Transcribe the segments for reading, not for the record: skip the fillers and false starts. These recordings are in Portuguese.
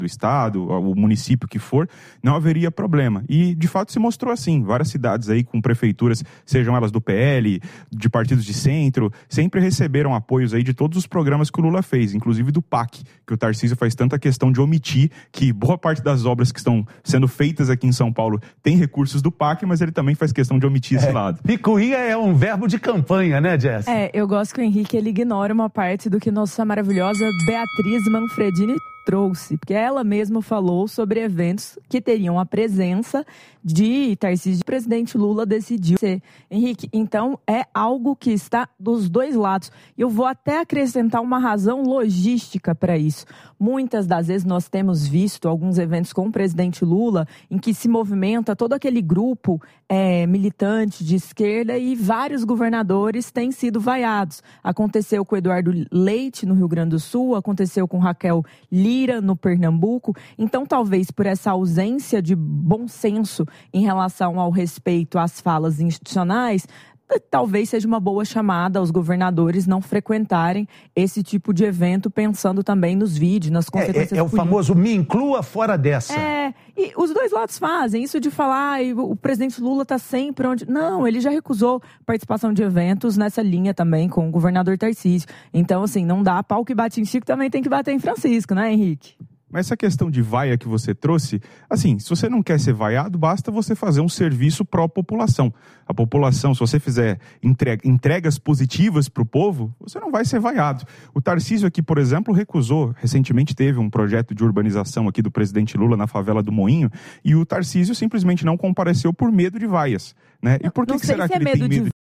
do estado, o município que for, não haveria problema. E, de fato, se mostrou assim. Várias cidades aí com prefeituras, sejam elas do PL, de partidos de centro, sempre receberam apoios aí de todos os programas que o Lula fez, inclusive do PAC, que o Tarcísio faz tanta questão de omitir, que boa parte das obras que estão sendo feitas aqui em São Paulo tem recursos do PAC, mas ele também faz questão de omitir esse lado. Picuinha é um verbo de campanha, né, Jess? Eu gosto que o Henrique ele ignora uma parte do que nossa maravilhosa Beatriz Manfredini trouxe, porque ela mesma falou sobre eventos que teriam a presença de Tarcísio. O presidente Lula decidiu ser. Henrique, então é algo que está dos dois lados. Eu vou até acrescentar uma razão logística para isso. Muitas das vezes nós temos visto alguns eventos com o presidente Lula em que se movimenta todo aquele grupo militante de esquerda e vários governadores têm sido vaiados. Aconteceu com o Eduardo Leite no Rio Grande do Sul, aconteceu com Raquel Lira no Pernambuco. Então, talvez por essa ausência de bom senso em relação ao respeito às falas institucionais, talvez seja uma boa chamada aos governadores não frequentarem esse tipo de evento, pensando também nos vídeos, nas consequências políticas. É o famoso me inclua fora dessa. E os dois lados fazem isso de falar, o presidente Lula está sempre onde... Não, ele já recusou participação de eventos nessa linha também com o governador Tarcísio. Então, assim, não dá, pau que bate em Chico também tem que bater em Francisco, né, Henrique? Mas essa questão de vaia que você trouxe, assim, se você não quer ser vaiado, basta você fazer um serviço pró-população. A população, se você fizer entregas positivas para o povo, você não vai ser vaiado. O Tarcísio aqui, por exemplo, recusou, recentemente teve um projeto de urbanização aqui do presidente Lula na favela do Moinho, e o Tarcísio simplesmente não compareceu por medo de vaias, né? E por que será que ele tem medo de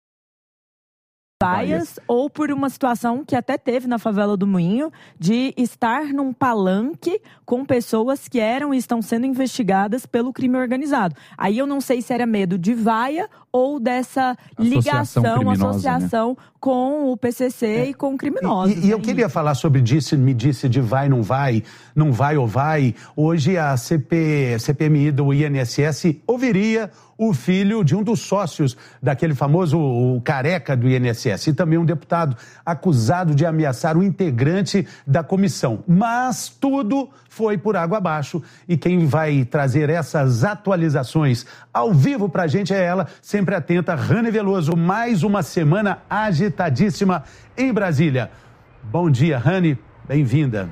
vaias ou por uma situação que até teve na favela do Moinho de estar num palanque com pessoas que eram e estão sendo investigadas pelo crime organizado. Aí eu não sei se era medo de vaia ou dessa associação com o PCC e com criminosos. E eu queria falar sobre me disse de vai, não vai ou vai. Hoje a CPMI do INSS ouviria o filho de um dos sócios daquele famoso o careca do INSS e também um deputado acusado de ameaçar um integrante da comissão. Mas tudo foi por água abaixo e quem vai trazer essas atualizações ao vivo pra gente é ela, sempre atenta, Rani Veloso. Mais uma semana agitadíssima em Brasília. Bom dia, Rani, bem-vinda.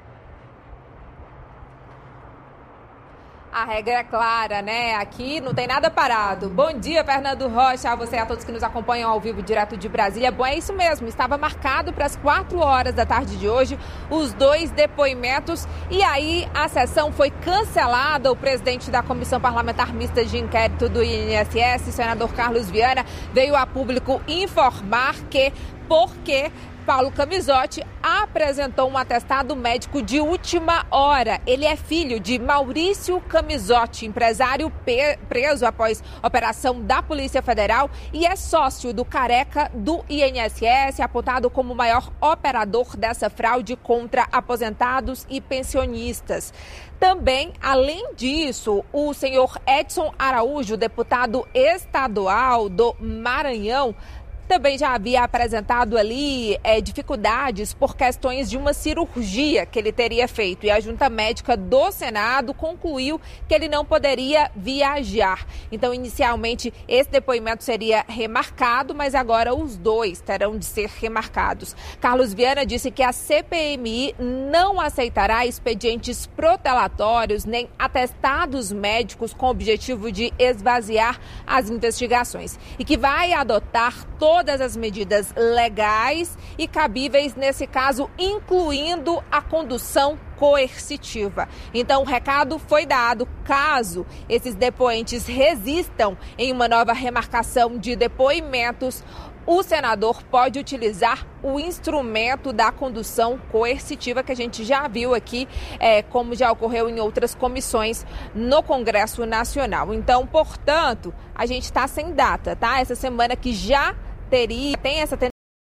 A regra é clara, né? Aqui não tem nada parado. Bom dia, Fernando Rocha, a você e a todos que nos acompanham ao vivo direto de Brasília. Bom, é isso mesmo, estava marcado para as 4h da tarde de hoje os 2 depoimentos e aí a sessão foi cancelada. O presidente da Comissão Parlamentar Mista de Inquérito do INSS, senador Carlos Viana, veio a público informar que, porque Paulo Camizotti apresentou um atestado médico de última hora. Ele é filho de Maurício Camizotti, empresário preso após operação da Polícia Federal e é sócio do careca do INSS, apontado como o maior operador dessa fraude contra aposentados e pensionistas. Também, além disso, o senhor Edson Araújo, deputado estadual do Maranhão, também já havia apresentado ali dificuldades por questões de uma cirurgia que ele teria feito. E a Junta Médica do Senado concluiu que ele não poderia viajar. Então, inicialmente, esse depoimento seria remarcado, mas agora os 2 terão de ser remarcados. Carlos Viana disse que a CPMI não aceitará expedientes protelatórios nem atestados médicos com o objetivo de esvaziar as investigações e que vai adotar todas as medidas legais e cabíveis nesse caso, incluindo a condução coercitiva. Então, o recado foi dado. Caso esses depoentes resistam em uma nova remarcação de depoimentos, o senador pode utilizar o instrumento da condução coercitiva que a gente já viu aqui, como já ocorreu em outras comissões no Congresso Nacional. Então, portanto, a gente está sem data, tá? Essa semana que já tem essa tendência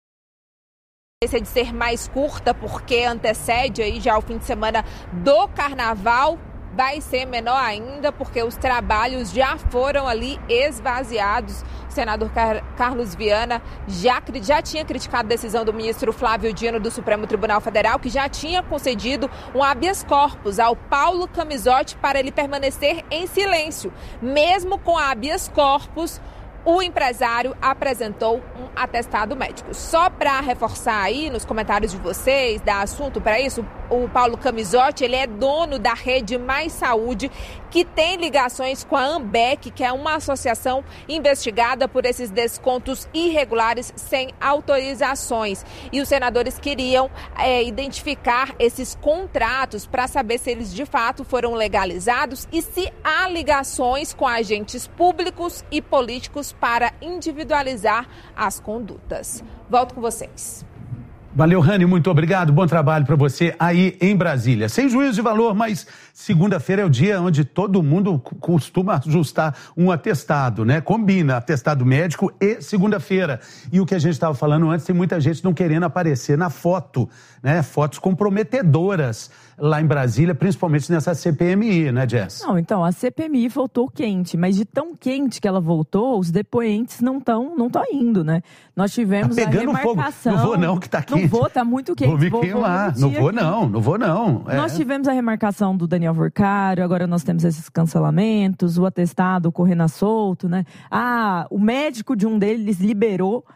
de ser mais curta, porque antecede aí já o fim de semana do Carnaval vai ser menor ainda, porque os trabalhos já foram ali esvaziados. O senador Carlos Viana já tinha criticado a decisão do ministro Flávio Dino do Supremo Tribunal Federal, que já tinha concedido um habeas corpus ao Paulo Camizotti para ele permanecer em silêncio. Mesmo com habeas corpus, o empresário apresentou um atestado médico. Só para reforçar aí nos comentários de vocês, dar assunto para isso, o Paulo Camizotti, ele é dono da Rede Mais Saúde, que tem ligações com a Ambec, que é uma associação investigada por esses descontos irregulares sem autorizações. E os senadores queriam identificar esses contratos para saber se eles de fato foram legalizados e se há ligações com agentes públicos e políticos para individualizar as condutas. Volto com vocês. Valeu, Rani, muito obrigado. Bom trabalho para você aí em Brasília. Sem juízo de valor, mas segunda-feira é o dia onde todo mundo costuma ajustar um atestado, né? Combina atestado médico e segunda-feira. E o que a gente estava falando antes, tem muita gente não querendo aparecer na foto, né? Fotos comprometedoras lá em Brasília, principalmente nessa CPMI, né, Jess? Não, então, a CPMI voltou quente, mas de tão quente que ela voltou, os depoentes não estão indo, né? Nós tivemos a remarcação... Fogo. Não vou não, que tá quente. Não vou, tá muito quente. Vou me queimar. Não vou não. Nós tivemos a remarcação do Daniel Vorcário, agora nós temos esses cancelamentos, o atestado correndo à solto, né? O médico de um deles liberou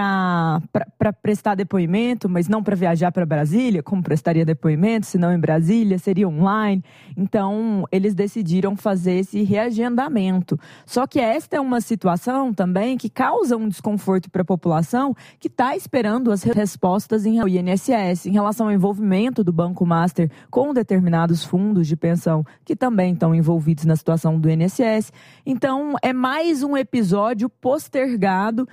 para prestar depoimento, mas não para viajar para Brasília, como prestaria depoimento, se não em Brasília, seria online. Então, eles decidiram fazer esse reagendamento. Só que esta é uma situação também que causa um desconforto para a população que está esperando as respostas em INSS, em relação ao envolvimento do Banco Master com determinados fundos de pensão que também estão envolvidos na situação do INSS. Então, é mais um episódio postergado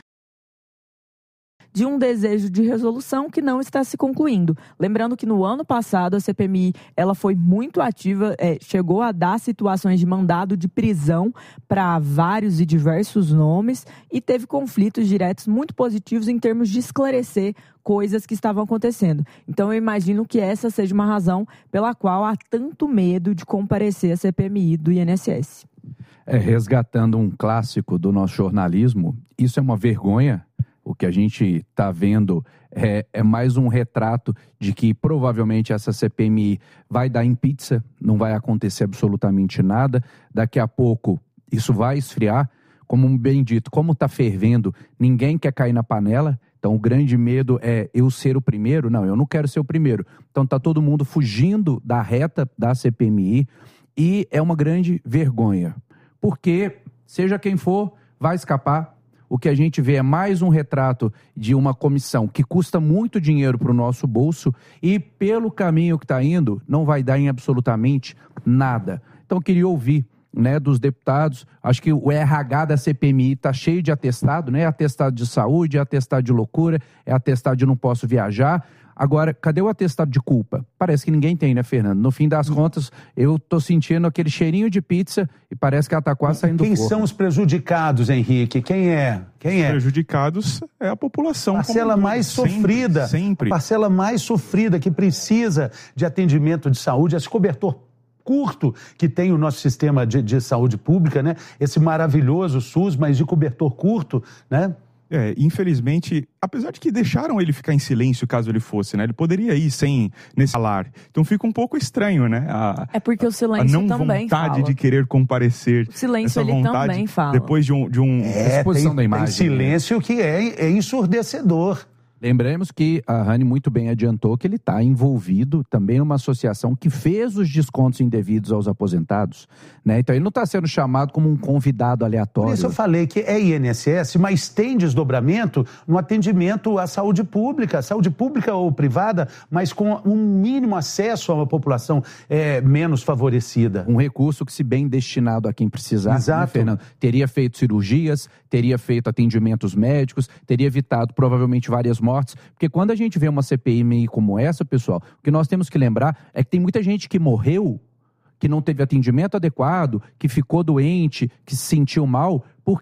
de um desejo de resolução que não está se concluindo. Lembrando que no ano passado a CPMI ela foi muito ativa, chegou a dar situações de mandado de prisão para vários e diversos nomes e teve conflitos diretos muito positivos em termos de esclarecer coisas que estavam acontecendo. Então eu imagino que essa seja uma razão pela qual há tanto medo de comparecer à CPMI do INSS. Resgatando um clássico do nosso jornalismo, isso é uma vergonha. O que a gente está vendo é mais um retrato de que provavelmente essa CPMI vai dar em pizza, não vai acontecer absolutamente nada. Daqui a pouco isso vai esfriar. Como bem dito, como está fervendo, ninguém quer cair na panela. Então o grande medo é eu ser o primeiro. Não, eu não quero ser o primeiro. Então está todo mundo fugindo da reta da CPMI e é uma grande vergonha. Porque, seja quem for, vai escapar. O que a gente vê é mais um retrato de uma comissão que custa muito dinheiro para o nosso bolso e, pelo caminho que está indo, não vai dar em absolutamente nada. Então, eu queria ouvir, né, dos deputados. Acho que o RH da CPMI está cheio de atestado, né? Atestado de saúde, atestado de loucura, atestado de não posso viajar. Agora, cadê o atestado de culpa? Parece que ninguém tem, né, Fernando? No fim das contas, eu tô sentindo aquele cheirinho de pizza e parece que ela tá quase saindo do forno. Quem são os prejudicados, Henrique? Quem é? Os prejudicados é a população. Parcela mais sofrida. Sempre. A parcela mais sofrida que precisa de atendimento de saúde, esse cobertor curto que tem o nosso sistema de saúde pública, né? Esse maravilhoso SUS, mas de cobertor curto, né? Infelizmente, apesar de que deixaram ele ficar em silêncio caso ele fosse, né? Ele poderia ir nesse falar. Então fica um pouco estranho, né? Porque o silêncio também fala. A não vontade de querer comparecer. O silêncio ele também fala. Depois de um exposição da imagem. Tem silêncio que é ensurdecedor. Lembremos que a Rani muito bem adiantou que ele está envolvido também numa associação que fez os descontos indevidos aos aposentados, né? Então ele não está sendo chamado como um convidado aleatório. Por isso eu falei que é INSS, mas tem desdobramento no atendimento à saúde pública ou privada, mas com um mínimo acesso a uma população menos favorecida. Um recurso que, se bem destinado a quem precisar, né, Fernando, teria feito cirurgias, teria feito atendimentos médicos, teria evitado provavelmente várias mortes, porque quando a gente vê uma CPMI como essa, pessoal, o que nós temos que lembrar é que tem muita gente que morreu, que não teve atendimento adequado, que ficou doente, que se sentiu mal. Por quê?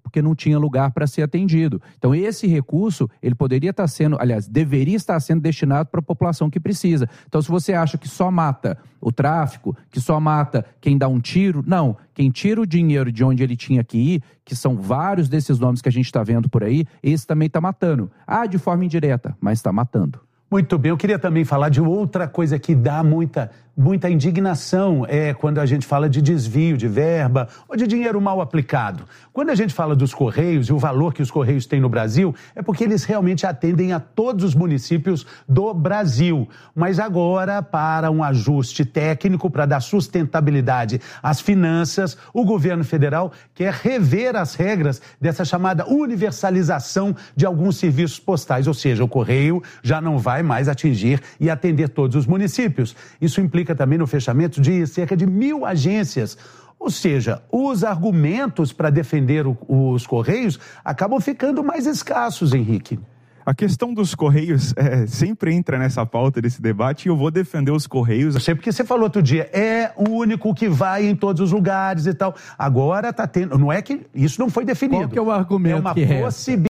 porque não tinha lugar para ser atendido. Então, esse recurso, ele poderia estar sendo, aliás, deveria estar sendo destinado para a população que precisa. Então, se você acha que só mata o tráfico, que só mata quem dá um tiro, não. Quem tira o dinheiro de onde ele tinha que ir, que são vários desses nomes que a gente está vendo por aí, esse também está matando. De forma indireta, mas está matando. Muito bem, eu queria também falar de outra coisa que dá muita indignação, quando a gente fala de desvio de verba ou de dinheiro mal aplicado. Quando a gente fala dos Correios e o valor que os Correios têm no Brasil, é porque eles realmente atendem a todos os municípios do Brasil. Mas agora, para um ajuste técnico, para dar sustentabilidade às finanças, o governo federal quer rever as regras dessa chamada universalização de alguns serviços postais, ou seja, o Correio já não vai mais atingir e atender todos os municípios. Isso implica também no fechamento de cerca de 1.000 agências. Ou seja, os argumentos para defender os Correios acabam ficando mais escassos, Henrique. A questão dos Correios sempre entra nessa pauta desse debate e eu vou defender os Correios. Eu sei porque você falou outro dia, é o único que vai em todos os lugares e tal. Agora está tendo, não é que isso não foi definido. Qual que é o argumento? É uma possibilidade.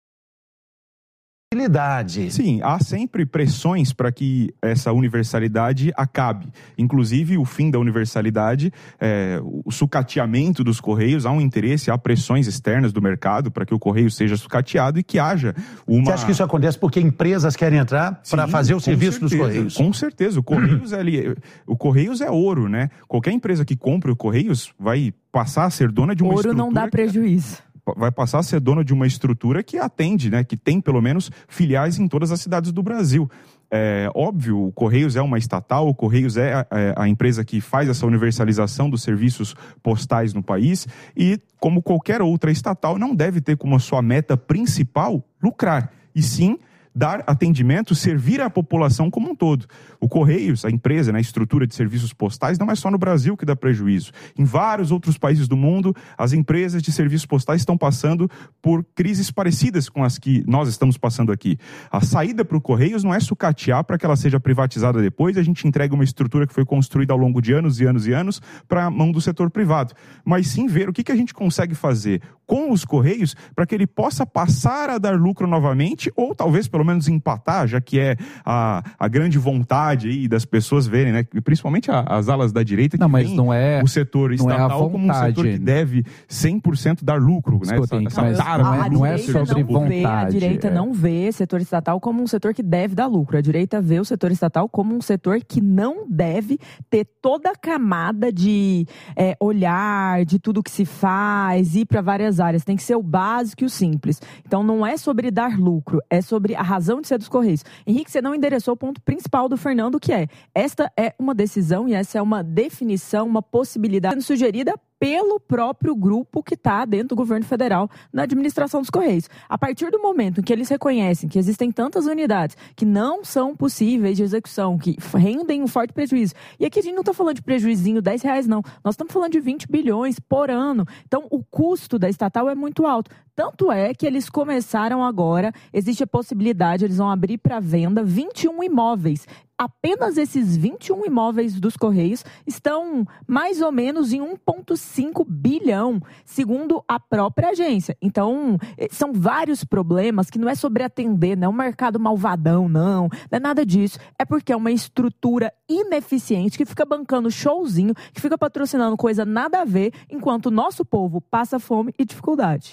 Sim, há sempre pressões para que essa universalidade acabe. Inclusive, o fim da universalidade, o sucateamento dos Correios, há um interesse, há pressões externas do mercado para que o Correio seja sucateado e que haja uma... Você acha que isso acontece porque empresas querem entrar para fazer o serviço dos Correios? Com certeza, o Correios é ouro, né? Qualquer empresa que compre o Correios vai passar a ser dona de uma estrutura... Ouro não dá prejuízo. Vai passar a ser dono de uma estrutura que atende, né, que tem pelo menos filiais em todas as cidades do Brasil. Óbvio, o Correios é uma estatal, o Correios é a empresa que faz essa universalização dos serviços postais no país e, como qualquer outra estatal, não deve ter como a sua meta principal lucrar, e sim dar atendimento, servir a população como um todo. O Correios, a empresa, né, a estrutura de serviços postais, não é só no Brasil que dá prejuízo. Em vários outros países do mundo, as empresas de serviços postais estão passando por crises parecidas com as que nós estamos passando aqui. A saída para o Correios não é sucatear para que ela seja privatizada depois e a gente entrega uma estrutura que foi construída ao longo de anos e anos e anos para a mão do setor privado. Mas sim ver o que a gente consegue fazer com os Correios para que ele possa passar a dar lucro novamente ou talvez pelo menos empatar, já que é a grande vontade aí das pessoas verem, né? Principalmente as alas da direita que mas não é o setor estatal como um setor que deve 100% dar lucro, né? Não é sobre vontade. A direita não vê setor estatal como um setor que deve dar lucro. A direita vê o setor estatal como um setor que não deve ter toda a camada de olhar, de tudo que se faz, ir para várias áreas. Tem que ser o básico e o simples. Então não é sobre dar lucro, é sobre a razão de ser dos Correios. Henrique, você não endereçou o ponto principal do Fernando, que esta é uma decisão e essa é uma definição, uma possibilidade sendo sugerida pelo próprio grupo que está dentro do governo federal na administração dos Correios. A partir do momento em que eles reconhecem que existem tantas unidades que não são possíveis de execução, que rendem um forte prejuízo, e aqui a gente não está falando de prejuizinho R$10, não. Nós estamos falando de 20 bilhões por ano. Então, o custo da estatal é muito alto. Tanto é que eles começaram agora, existe a possibilidade, eles vão abrir para venda 21 imóveis. Apenas esses 21 imóveis dos Correios estão mais ou menos em 1,5 bilhão, segundo a própria agência. Então, são vários problemas que não é sobre atender, não é um mercado malvadão, não é nada disso. É porque é uma estrutura ineficiente que fica bancando showzinho, que fica patrocinando coisa nada a ver, enquanto o nosso povo passa fome e dificuldade.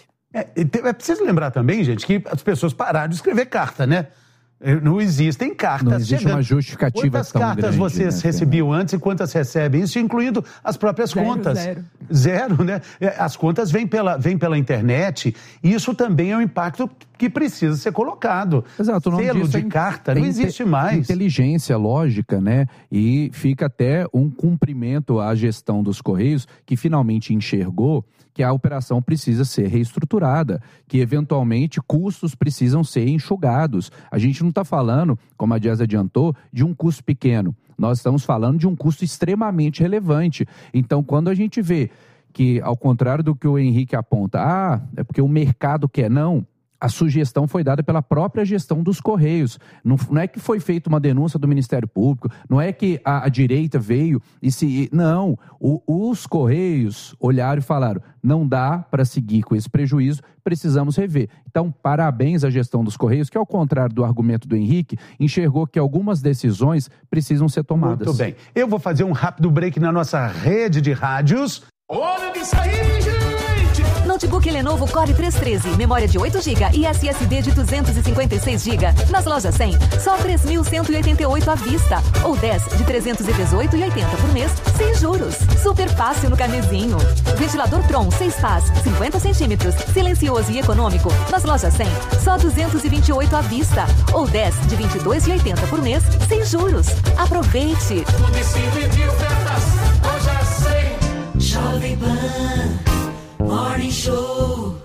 É preciso lembrar também, gente, que as pessoas pararam de escrever carta, né? Não existem cartas. Não existe uma justificativa quantas tão cartas grande, vocês recebiam antes e quantas recebem? Isso incluindo as próprias contas. Zero, né? As contas vêm pela internet e isso também é um impacto que precisa ser colocado. Exato. Selo de carta não existe mais. Inteligência, lógica, né? E fica até um cumprimento à gestão dos Correios que finalmente enxergou que a operação precisa ser reestruturada, que eventualmente custos precisam ser enxugados. A gente não está falando, como a Jazz adiantou, de um custo pequeno. Nós estamos falando de um custo extremamente relevante. Então, quando a gente vê que, ao contrário do que o Henrique aponta, é porque o mercado quer, não. a sugestão foi dada pela própria gestão dos Correios. Não é que foi feita uma denúncia do Ministério Público, não é que a direita veio e se... Não, os Correios olharam e falaram, não dá para seguir com esse prejuízo, precisamos rever. Então, parabéns à gestão dos Correios, que ao contrário do argumento do Henrique, enxergou que algumas decisões precisam ser tomadas. Muito bem. Eu vou fazer um rápido break na nossa rede de rádios. Hora de sair, gente! Notebook Lenovo Core 313, memória de 8 GB e SSD de 256 GB. Nas lojas 100, só 3.188 à vista. Ou 10 de 318,80 por mês, sem juros. Super fácil no carnezinho. Ventilador Tron 6 pás, 50 centímetros, silencioso e econômico. Nas lojas 100, só 228 à vista. Ou 10 de 22,80 por mês, sem juros. Aproveite! Tudo em cima de ofertas, hoje é 100. Jovem Pan Morning Show.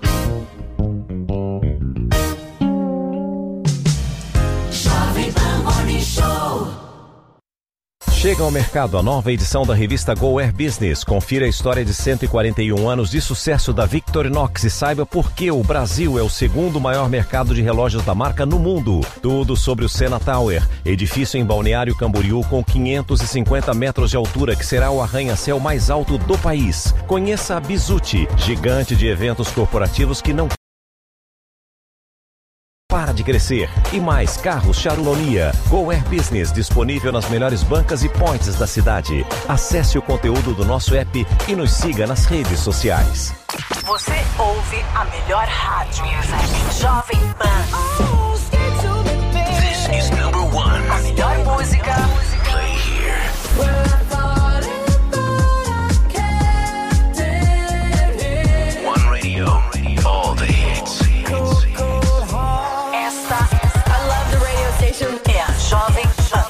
Jovem Pan Morning Show. Chega ao mercado a nova edição da revista Go Air Business. Confira a história de 141 anos de sucesso da Victorinox e saiba por que o Brasil é o segundo maior mercado de relógios da marca no mundo. Tudo sobre o Sena Tower, edifício em Balneário Camboriú com 550 metros de altura que será o arranha-céu mais alto do país. Conheça a Bizuti, gigante de eventos corporativos que não para de crescer. E mais carros Charulonia. Go Air Business disponível nas melhores bancas e points da cidade. Acesse o conteúdo do nosso app e nos siga nas redes sociais. Você ouve a melhor rádio. Jovem Pan. This is number one. A melhor música. Play here. One radio. All the hits. É a Jovem Pan.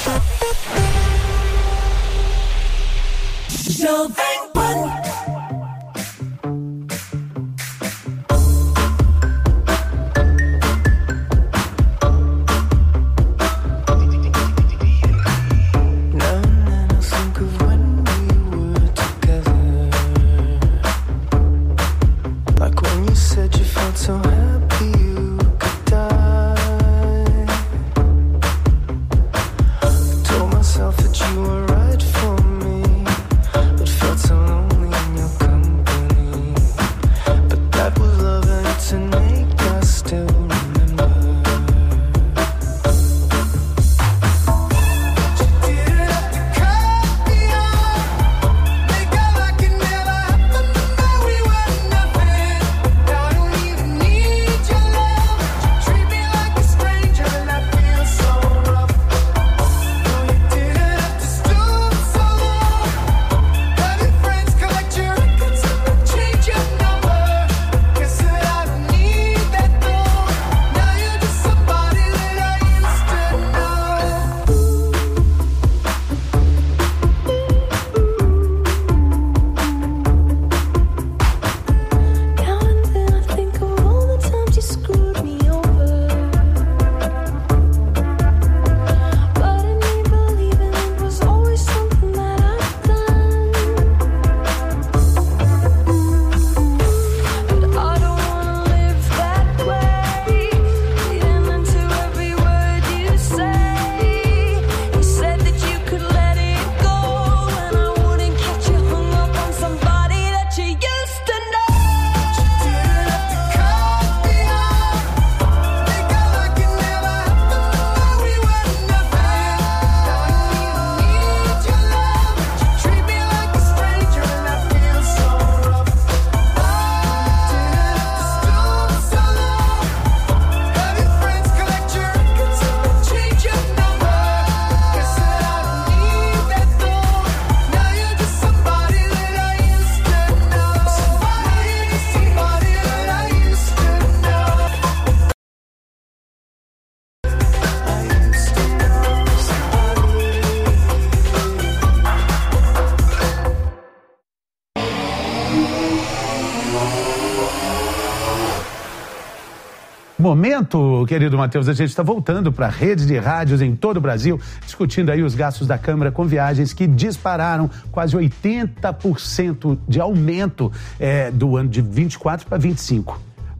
Jovem Pan. Momento, querido Matheus, a gente está voltando para a rede de rádios em todo o Brasil, discutindo aí os gastos da Câmara com viagens que dispararam quase 80% de aumento do ano de 24 para 25.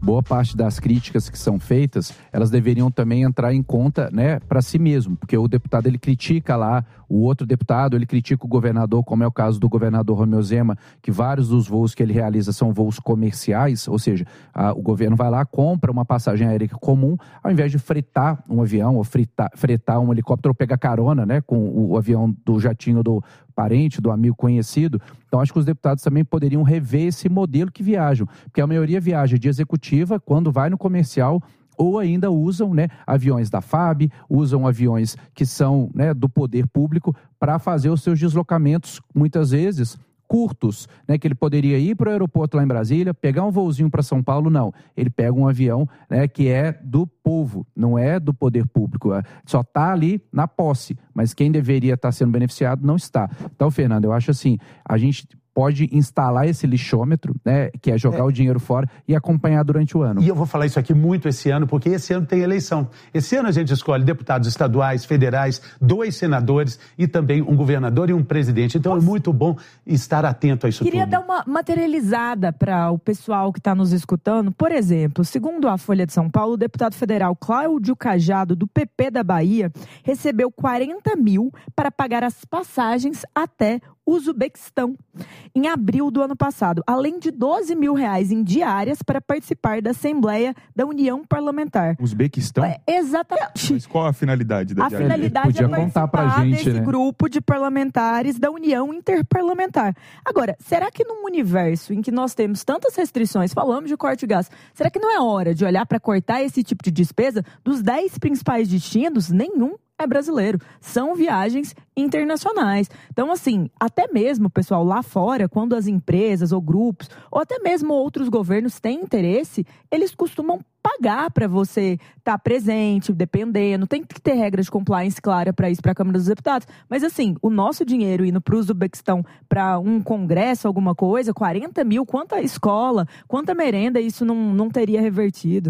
boa parte das críticas que são feitas, elas deveriam também entrar em conta, né, para si mesmo, porque o deputado ele critica lá o outro deputado, ele critica o governador, como é o caso do governador Romeu Zema, que vários dos voos que ele realiza são voos comerciais, ou seja, o governo vai lá, compra uma passagem aérea comum, ao invés de fretar um avião ou fretar um helicóptero ou pegar carona, né, com o avião do jatinho do parente, do amigo conhecido. Então, acho que os deputados também poderiam rever esse modelo que viajam, porque a maioria viaja de executiva, quando vai no comercial, ou ainda usam, né, aviões da FAB, usam aviões que são, né, do poder público para fazer os seus deslocamentos, muitas vezes, curtos, né, que ele poderia ir para o aeroporto lá em Brasília, pegar um voozinho para São Paulo, não. Ele pega um avião, né, que é do povo, não é do poder público. Só está ali na posse, mas quem deveria estar sendo beneficiado não está. Então, Fernando, eu acho assim, a gente pode instalar esse lixômetro, né, que é jogar o dinheiro fora e acompanhar durante o ano. E eu vou falar isso aqui muito esse ano, porque esse ano tem eleição. Esse ano a gente escolhe deputados estaduais, federais, 2 senadores e também um governador e um presidente. Então é muito bom estar atento a isso tudo. Queria dar uma materializada para o pessoal que está nos escutando. Por exemplo, segundo a Folha de São Paulo, o deputado federal Cláudio Cajado, do PP da Bahia, recebeu 40 mil para pagar as passagens até Uzbequistão, em abril do ano passado, além de 12 mil reais em diárias para participar da Assembleia da União Parlamentar. Uzbequistão? Exatamente. Mas qual a finalidade da A diária? finalidade é participar desse né, grupo de parlamentares da União Interparlamentar. Agora, será que num universo em que nós temos tantas restrições, falamos de corte de gás, será que não é hora de olhar para cortar esse tipo de despesa? Dos 10 principais destinos, nenhum é brasileiro, são viagens internacionais. Então, assim, até mesmo, pessoal, lá fora, quando as empresas ou grupos, ou até mesmo outros governos têm interesse, eles costumam pagar para você estar presente, dependendo. Tem que ter regras de compliance clara para isso, para a Câmara dos Deputados. Mas, assim, o nosso dinheiro indo para o Uzbequistão, para um congresso, alguma coisa, 40 mil, quanta escola, quanta merenda, isso não teria revertido.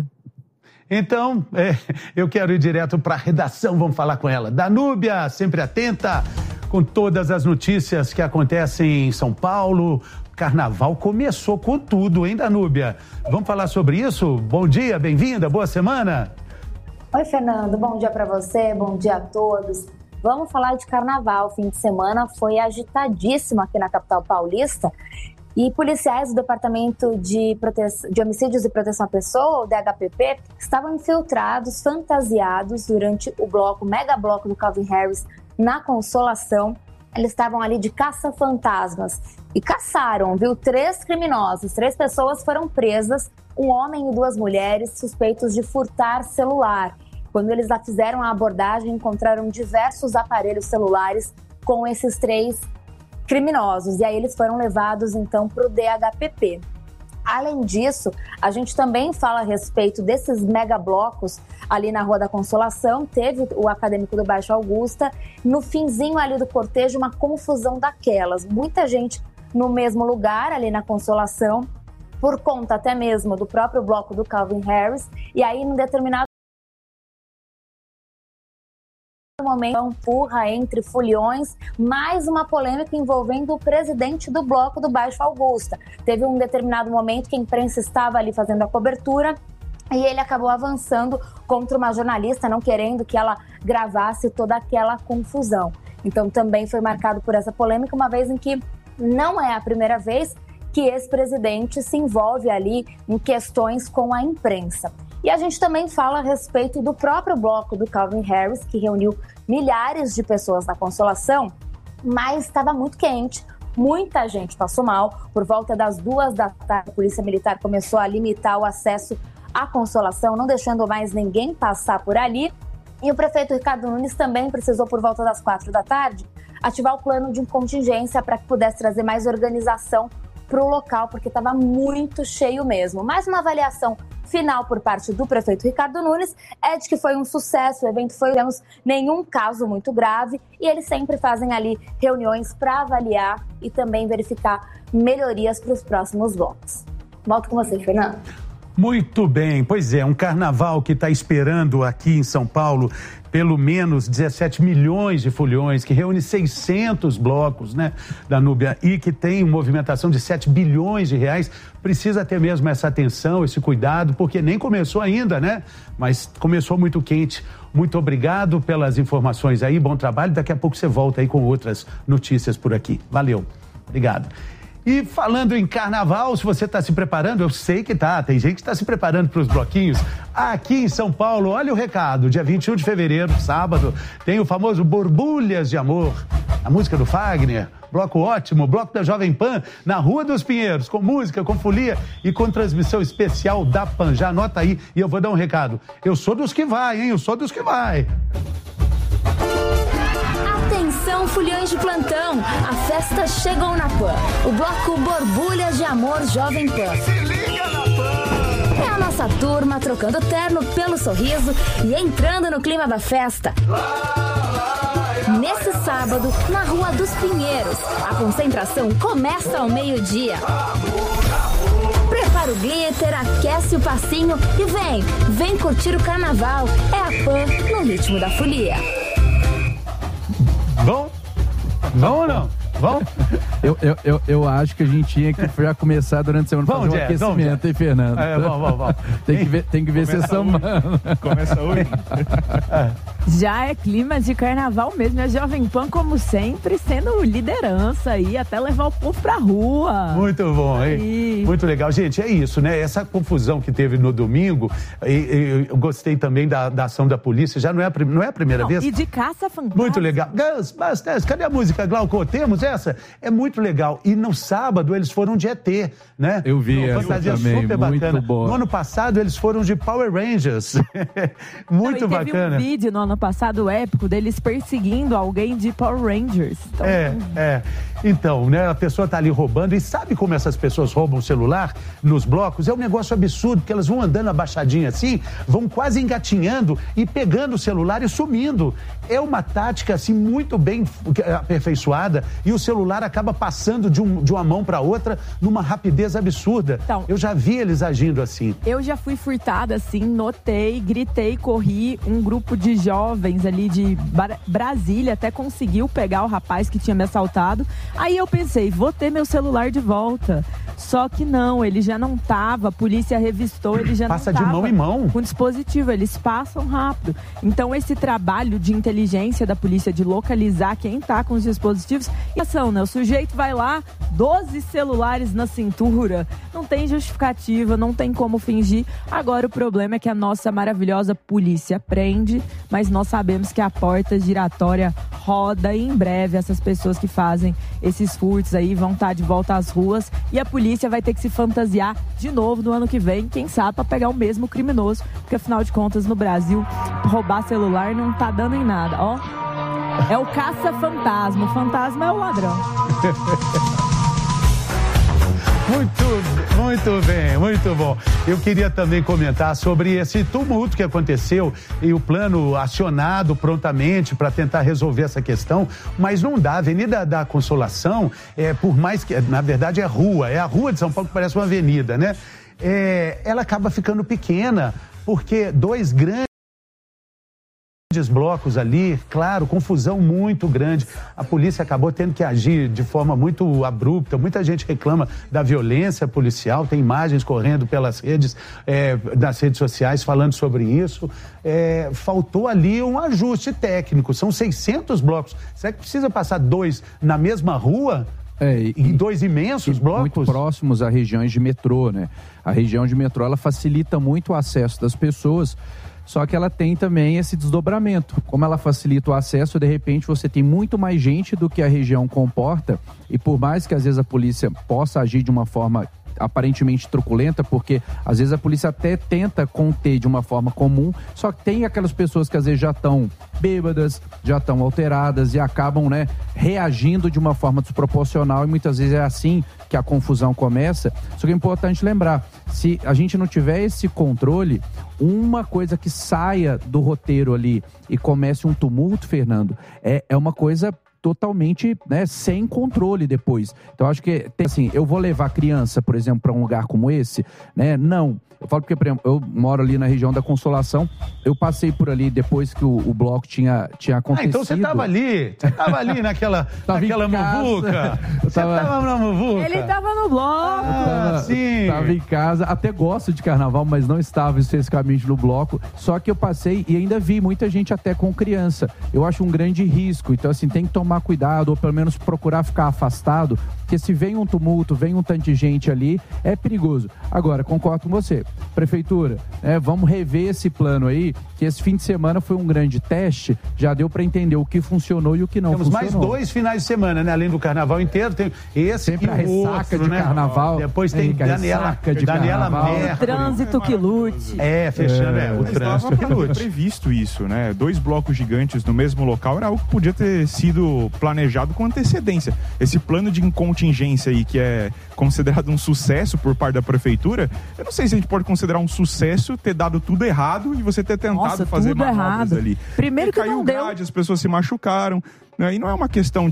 Então, eu quero ir direto para a redação, vamos falar com ela. Danúbia, sempre atenta com todas as notícias que acontecem em São Paulo. Carnaval começou com tudo, hein, Danúbia? Vamos falar sobre isso? Bom dia, bem-vinda, boa semana. Oi, Fernando, bom dia para você, bom dia a todos. Vamos falar de carnaval. O fim de semana foi agitadíssimo aqui na capital paulista. E policiais do Departamento de Homicídios e Proteção à Pessoa, o DHPP, estavam infiltrados, fantasiados durante o mega bloco do Calvin Harris na Consolação. Eles estavam ali de caça-fantasmas e caçaram, viu? 3 criminosos, 3 pessoas foram presas, um homem e 2 mulheres suspeitos de furtar celular. Quando eles lá fizeram a abordagem, encontraram diversos aparelhos celulares com esses 3 criminosos, e aí eles foram levados então para o DHPP. Além disso, a gente também fala a respeito desses megablocos ali na Rua da Consolação. Teve o Acadêmico do Baixo Augusta, no finzinho ali do cortejo, uma confusão daquelas. Muita gente no mesmo lugar ali na Consolação, por conta até mesmo do próprio bloco do Calvin Harris, e aí num determinado momento, empurra entre foliões, mais uma polêmica envolvendo o presidente do bloco do Baixo Augusta. Teve um determinado momento que a imprensa estava ali fazendo a cobertura e ele acabou avançando contra uma jornalista, não querendo que ela gravasse toda aquela confusão. Então também foi marcado por essa polêmica, uma vez em que não é a primeira vez que esse presidente se envolve ali em questões com a imprensa. E a gente também fala a respeito do próprio bloco do Calvin Harris, que reuniu milhares de pessoas na Consolação, mas estava muito quente, muita gente passou mal. Por volta das 2 da tarde, a Polícia Militar começou a limitar o acesso à Consolação, não deixando mais ninguém passar por ali. E o prefeito Ricardo Nunes também precisou, por volta das 4 da tarde, ativar o plano de contingência para que pudesse trazer mais organização para o local, porque estava muito cheio mesmo. Mais uma avaliação final por parte do prefeito Ricardo Nunes é de que foi um sucesso, o evento foi, não temos nenhum caso muito grave, e eles sempre fazem ali reuniões para avaliar e também verificar melhorias para os próximos blocos. Volto com você, Fernando. Muito bem, pois é, um carnaval que está esperando aqui em São Paulo pelo menos 17 milhões de foliões, que reúne 600 blocos, né, da Núbia, e que tem movimentação de 7 bilhões de reais, precisa ter mesmo essa atenção, esse cuidado, porque nem começou ainda, né, mas começou muito quente. Muito obrigado pelas informações aí, bom trabalho, daqui a pouco você volta aí com outras notícias por aqui. Valeu, obrigado. E falando em carnaval, se você está se preparando, eu sei que tá, tem gente que está se preparando para os bloquinhos. Aqui em São Paulo, olha o recado, dia 21 de fevereiro, sábado, tem o famoso Borbulhas de Amor, a música do Fagner, bloco ótimo, bloco da Jovem Pan, na Rua dos Pinheiros, com música, com folia e com transmissão especial da Pan. Já anota aí e eu vou dar um recado. Eu sou dos que vai, hein? Eu sou dos que vai. Atenção, foliões de plantão, a festa chegou na Pan. O bloco Borbulhas de Amor Jovem Pan. Se liga na Pan! É a nossa turma trocando terno pelo sorriso e entrando no clima da festa. Nesse sábado, na Rua dos Pinheiros, a concentração começa ao meio-dia. Prepara o glitter, aquece o passinho e vem curtir o carnaval. É a Pan no ritmo da folia. Bom? Bom ou não? Bom? Eu acho que a gente tinha que já começar durante a semana fazer um aquecimento, hein, Fernando? Vamos. Tem que ver sessão. Começa hoje. Já é clima de carnaval mesmo, a Jovem Pan, como sempre, sendo liderança aí, até levar o povo pra rua. Muito bom, hein? Aí. Muito legal. Gente, é isso, né? Essa confusão que teve no domingo, eu gostei também da ação da polícia, já não é a primeira vez? E de caça fantasma. Muito legal. Ghostbusters, cadê a música, Glauco? Temos essa? É muito legal. E no sábado eles foram de ET, né? Eu vi essa fantasia também, super muito bacana. boa. No ano passado eles foram de Power Rangers. Muito Teve bacana. um vídeo no ano passado épico deles perseguindo alguém de Power Rangers. Então, Então, né, a pessoa tá ali roubando e sabe como essas pessoas roubam o celular nos blocos? É um negócio absurdo, porque elas vão andando abaixadinha assim, vão quase engatinhando e pegando o celular e sumindo. É uma tática, assim, muito bem aperfeiçoada e o celular acaba passando de uma mão para outra numa rapidez absurda. Então, eu já vi eles agindo assim. Eu já fui furtada, assim, notei, gritei, corri, um grupo de jovens ali de Brasília até conseguiu pegar o rapaz que tinha me assaltado. Aí eu pensei, vou ter meu celular de volta. Só que não, ele já não tava, a polícia revistou, ele já Passa não tava de mão em mão. com dispositivo, eles passam rápido. Então esse trabalho de inteligência da polícia de localizar quem tá com os dispositivos, e ação, né? O sujeito vai lá, 12 celulares na cintura, não tem justificativa, não tem como fingir. Agora o problema é que a nossa maravilhosa polícia prende, mas nós sabemos que a porta giratória roda e em breve essas pessoas que fazem esses furtos aí vão estar de volta às ruas e a polícia vai ter que se fantasiar de novo no ano que vem, quem sabe, para pegar o mesmo criminoso, porque afinal de contas no Brasil roubar celular não tá dando em nada, ó. É o caça-fantasma, o fantasma é o ladrão. Muito bem, muito bom. Eu queria também comentar sobre esse tumulto que aconteceu e o plano acionado prontamente para tentar resolver essa questão, mas não dá. A Avenida da Consolação, por mais que, na verdade, é a rua de São Paulo que parece uma avenida, né? Ela acaba ficando pequena, porque dois grandes blocos ali, claro, confusão muito grande. A polícia acabou tendo que agir de forma muito abrupta. Muita gente reclama da violência policial, tem imagens correndo pelas redes, nas redes sociais falando sobre isso. Faltou ali um ajuste técnico. São 600 blocos. Será que precisa passar dois na mesma rua? Em dois imensos blocos? Muito próximos a regiões de metrô, né? A região de metrô, ela facilita muito o acesso das pessoas, só que ela tem também esse desdobramento. Como ela facilita o acesso, de repente você tem muito mais gente do que a região comporta, e por mais que às vezes a polícia possa agir de uma forma aparentemente truculenta, porque às vezes a polícia até tenta conter de uma forma comum, só que tem aquelas pessoas que às vezes já estão bêbadas, já estão alteradas e acabam, né, reagindo de uma forma desproporcional, e muitas vezes é assim que a confusão começa. Só que é importante lembrar, se a gente não tiver esse controle, uma coisa que saia do roteiro ali e comece um tumulto, Fernando, é uma coisa totalmente, né, sem controle depois. Então, acho que, assim, eu vou levar a criança, por exemplo, para um lugar como esse, né? Não. Eu falo porque, por exemplo, eu moro ali na região da Consolação, eu passei por ali depois que o bloco tinha acontecido. Então você tava ali naquela muvuca. Você tava na muvuca. Ele tava no bloco. Sim. Tava em casa, até gosto de carnaval, mas não estava especificamente no bloco. Só que eu passei e ainda vi muita gente até com criança. Eu acho um grande risco. Então, assim, tem que tomar cuidado, ou pelo menos procurar ficar afastado, porque se vem um tumulto, vem um tanto de gente ali, é perigoso. Agora, concordo com você. Prefeitura, vamos rever esse plano aí, que esse fim de semana foi um grande teste, já deu para entender o que funcionou e o que não Temos funcionou. mais 2 finais de semana, né? Além do carnaval inteiro, tem esse sempre e a ressaca outro, de né? carnaval. Depois tem Daniela Mercury. Trânsito que lute. Fechando, o trânsito que lute. Previsto isso, né? 2 blocos gigantes no mesmo local era algo que podia ter sido planejado com antecedência. Esse plano de contingência aí, que é considerado um sucesso por parte da prefeitura, eu não sei se a gente pode considerar um sucesso ter dado tudo errado e você ter tentado fazer tudo manobras errado ali. Primeiro que caiu não deu. grade, as pessoas se machucaram, né? E não é uma questão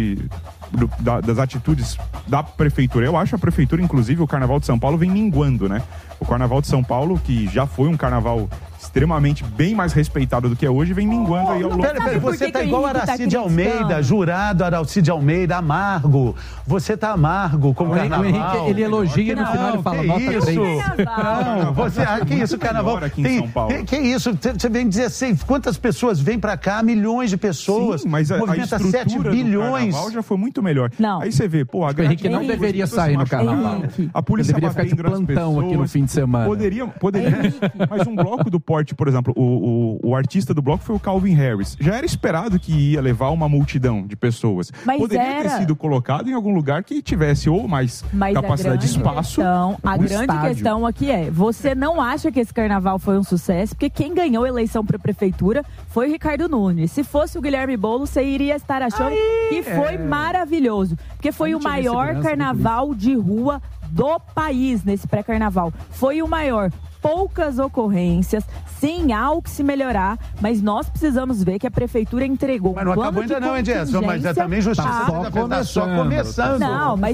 das atitudes da prefeitura. Eu acho a prefeitura, inclusive, o Carnaval de São Paulo vem minguando, né? O Carnaval de São Paulo, que já foi um carnaval extremamente bem mais respeitado do que é hoje, vem minguando aí ao longo. Pera, você tá igual Aracide Almeida, jurado Aracide Almeida, amargo. Você tá amargo com o carnaval. O Henrique, ele elogia no final, ele fala, nota 3. Não, você, que isso, carnaval. Aqui em São Paulo. Que isso, você vem 16, quantas pessoas vêm pra cá? Milhões de pessoas. Sim, mas movimenta 7 bilhões. O carnaval já foi muito melhor. Não. Aí você vê, pô, a O Henrique não deveria sair no carnaval. A polícia deveria ficar de plantão aqui no fim de semana. Poderia. Mas um bloco do porte, por exemplo, o artista do bloco foi o Calvin Harris. Já era esperado que ia levar uma multidão de pessoas. Mas poderia ter sido colocado em algum lugar que tivesse ou mais capacidade de espaço. A grande questão aqui é, você não acha que esse carnaval foi um sucesso? Porque quem ganhou a eleição para a prefeitura foi o Ricardo Nunes. Se fosse o Guilherme Boulos, você iria estar achando que foi maravilhoso. Porque foi o maior carnaval de rua do país nesse pré-carnaval. Foi o maior. Poucas ocorrências, sim, há o que se melhorar, mas nós precisamos ver que a prefeitura entregou. Mas não acabou ainda não, hein, Jess? Mas já também justiça tá só começando. Não, mas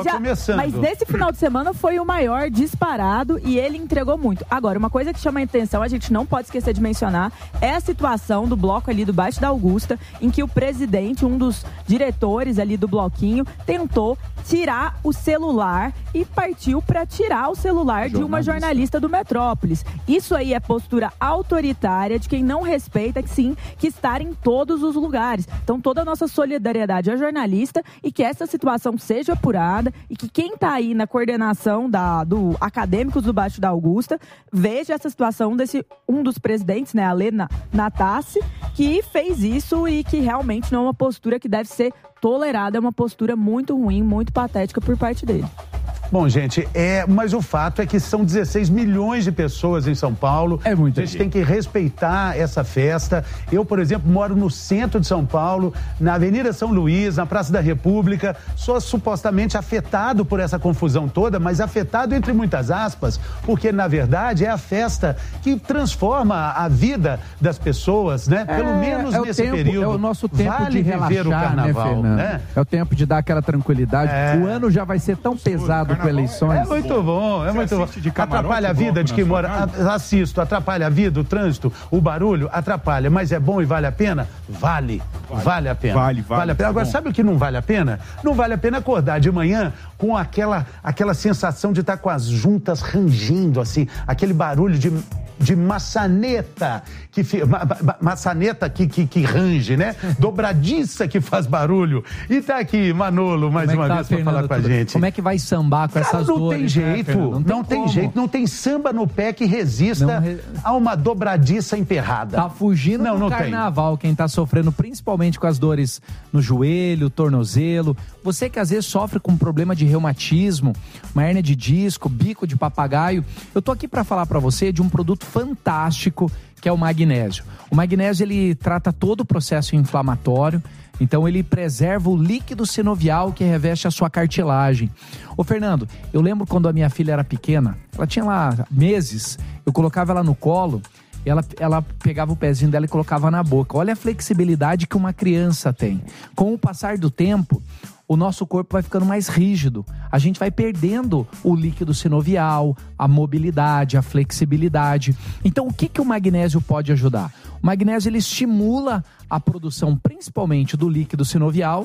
nesse final de semana foi o maior disparado e ele entregou muito. Agora, uma coisa que chama a atenção, a gente não pode esquecer de mencionar, é a situação do bloco ali do Baixo da Augusta, em que o presidente, um dos diretores ali do bloquinho, tentou tirar o celular e partiu para tirar o celular de uma jornalista do Metrópolis. Isso aí é postura autoritária de quem não respeita, que estar em todos os lugares. Então, toda a nossa solidariedade ao jornalista e que essa situação seja apurada e que quem está aí na coordenação do acadêmicos do Baixo da Augusta veja essa situação desse um dos presidentes, né, a Lena Natassi, que fez isso e que realmente não é uma postura que deve ser tolerada, é uma postura muito ruim, muito patética por parte dele. Bom, gente, mas o fato é que são 16 milhões de pessoas em São Paulo. É muita gente. A gente tem que respeitar essa festa. Eu, por exemplo, moro no centro de São Paulo, na Avenida São Luís, na Praça da República. Sou supostamente afetado por essa confusão toda, mas afetado entre muitas aspas, porque, na verdade, é a festa que transforma a vida das pessoas, né? Pelo menos nesse período. É o nosso tempo de relaxar, o carnaval, né? É o tempo de dar aquela tranquilidade. O ano já vai ser tão pesado com eleições. É muito bom, é muito bom. Atrapalha a vida de quem mora. Assisto, atrapalha a vida, o trânsito, o barulho, atrapalha. Mas é bom e vale a pena? Vale a pena. Vale a pena. Agora, sabe o que não vale a pena? Não vale a pena acordar de manhã com aquela sensação de estar com as juntas rangindo, assim, aquele barulho de maçaneta que range, né? Dobradiça que faz barulho. E tá aqui Manolo mais uma vez para falar com a gente. Como é que vai sambar com essas dores? Não tem jeito, não tem jeito, não tem samba no pé que resista a uma dobradiça emperrada. Tá fugindo do carnaval, quem tá sofrendo principalmente com as dores no joelho, tornozelo. Você que às vezes sofre com problema de reumatismo, uma hérnia de disco, bico de papagaio. Eu tô aqui para falar para você de um produto fantástico que é o magnésio. O magnésio, ele trata todo o processo inflamatório, então ele preserva o líquido sinovial que reveste a sua cartilagem. Ô Fernando, eu lembro quando a minha filha era pequena, ela tinha lá meses, eu colocava ela no colo ela pegava o pezinho dela e colocava na boca. Olha a flexibilidade que uma criança tem. Com o passar do tempo, o nosso corpo vai ficando mais rígido. A gente vai perdendo o líquido sinovial, a mobilidade, a flexibilidade. Então, o que o magnésio pode ajudar? O magnésio, ele estimula a produção, principalmente do líquido sinovial.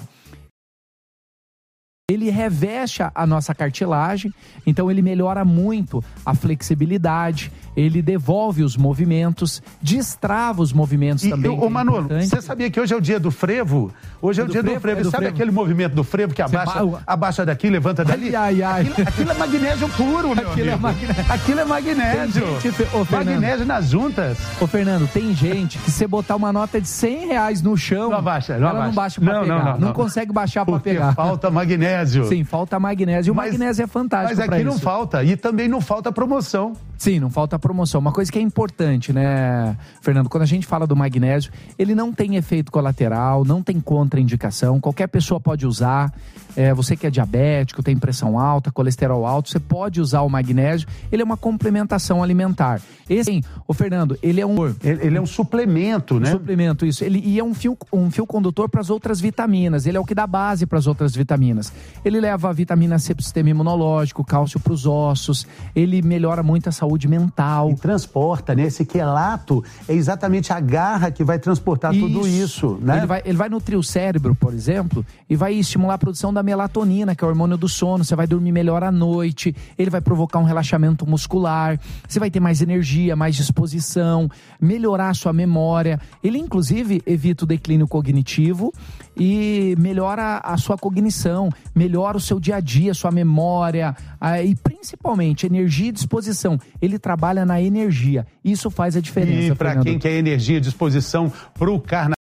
Ele reveste a nossa cartilagem, então ele melhora muito a flexibilidade, ele devolve os movimentos, destrava os movimentos também. Ô Manolo, você sabia que hoje é o dia do frevo? Hoje é o dia do frevo. Sabe aquele movimento do frevo que abaixa daqui, levanta dali? Aquilo é magnésio puro, meu amigo. Aquilo é magnésio. Magnésio nas juntas. Ô Fernando, tem gente que se botar uma nota de R$100 no chão, não abaixa, ela não baixa pra pegar. Não consegue baixar pra pegar. Porque falta magnésio. Sim, falta magnésio. O magnésio é fantástico. Mas aqui não falta. E também não falta promoção. Sim, não falta promoção. Uma coisa que é importante, né, Fernando? Quando a gente fala do magnésio, ele não tem efeito colateral, não tem contraindicação. Qualquer pessoa pode usar. Você que é diabético, tem pressão alta, colesterol alto, você pode usar o magnésio. Ele é uma complementação alimentar. Esse, Fernando, ele é um suplemento, né? Suplemento, isso. E é um fio condutor para as outras vitaminas. Ele é o que dá base para as outras vitaminas. Ele leva a vitamina C para o sistema imunológico, cálcio para os ossos. Ele melhora muito a saúde mental. E transporta, né? Esse quelato é exatamente a garra que vai transportar tudo isso, né? Ele vai nutrir o cérebro, por exemplo, e vai estimular a produção da melatonina, que é o hormônio do sono. Você vai dormir melhor à noite. Ele vai provocar um relaxamento muscular. Você vai ter mais energia, mais disposição, melhorar a sua memória. Ele, inclusive, evita o declínio cognitivo e melhora a sua cognição, melhora o seu dia a dia, sua memória e principalmente energia e disposição. Ele trabalha na energia. Isso faz a diferença. E para quem quer energia e disposição para o carnaval,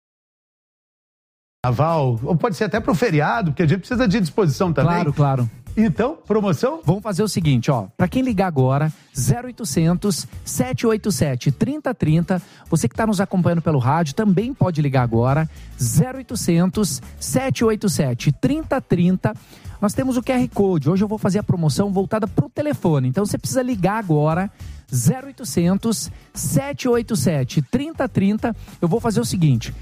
ou pode ser até para o feriado, porque a gente precisa de disposição também. Claro. Então, promoção? Vamos fazer o seguinte, para quem ligar agora, 0800 787 3030, você que está nos acompanhando pelo rádio também pode ligar agora, 0800 787 3030. Nós temos o QR Code. Hoje eu vou fazer a promoção voltada para o telefone, então você precisa ligar agora, 0800 787 3030. Eu vou fazer o seguinte,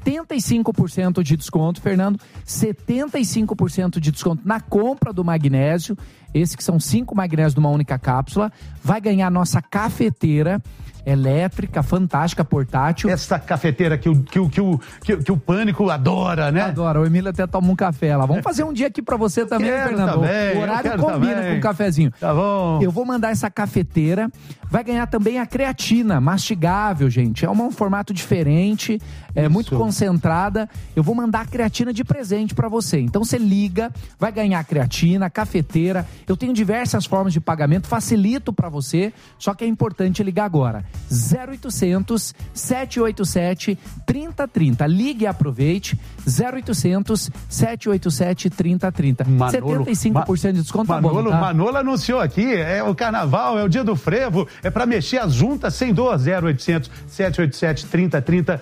75% de desconto, Fernando, 75% de desconto na compra do magnésio, esse que são 5 magnésios numa única cápsula. Vai ganhar nossa cafeteira elétrica, fantástica, portátil. Essa cafeteira que o Pânico adora, né? Adora, o Emílio até toma um café lá. Vamos fazer um dia aqui pra você também, Fernando. Também, o horário combina com um cafezinho. Tá bom. Eu vou mandar essa cafeteira. Vai ganhar também a creatina, mastigável, gente. É um formato diferente, muito concentrada. Eu vou mandar a creatina de presente pra você. Então você liga, vai ganhar a creatina, a cafeteira. Eu tenho diversas formas de pagamento, facilito pra você, só que é importante ligar agora. 0800 787 3030. Ligue e aproveite. 0800 787 3030. 75% de desconto. Manolo, tá? Manolo anunciou aqui, é o carnaval, é o dia do frevo, é pra mexer as juntas sem dor. 0800 787 3030.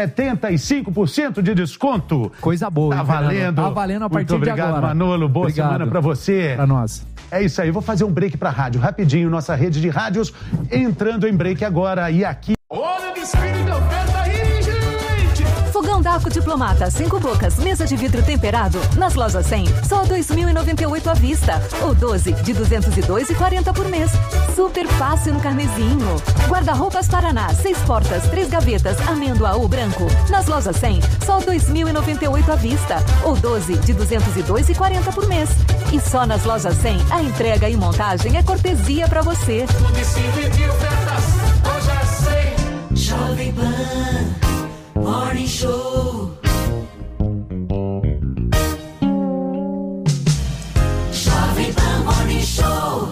75% de desconto. Coisa boa. Tá valendo. Tá valendo a partir de agora. Muito obrigado, Manolo. Boa semana pra você. Pra nós. É isso aí, vou fazer um break pra rádio, rapidinho, nossa rede de rádios, entrando em break agora, e aqui... Olha que espírito, oferta aí, gente! Fogão Daco Diplomata, 5 bocas, mesa de vidro temperado, nas lojas 100, só R$2.098 à vista, ou 12 de R$202,40 por mês. Super fácil no carnezinho. Guarda-roupas Paraná, 6 portas, 3 gavetas, amêndoa ou branco, nas lojas 100, só R$2.098 à vista, ou 12 de R$202,40 por mês. E só nas lojas 100, a entrega e montagem é cortesia pra você. Município de ofertas, hoje é 100. Jovem Pan Morning Show. Jovem Pan Morning Show.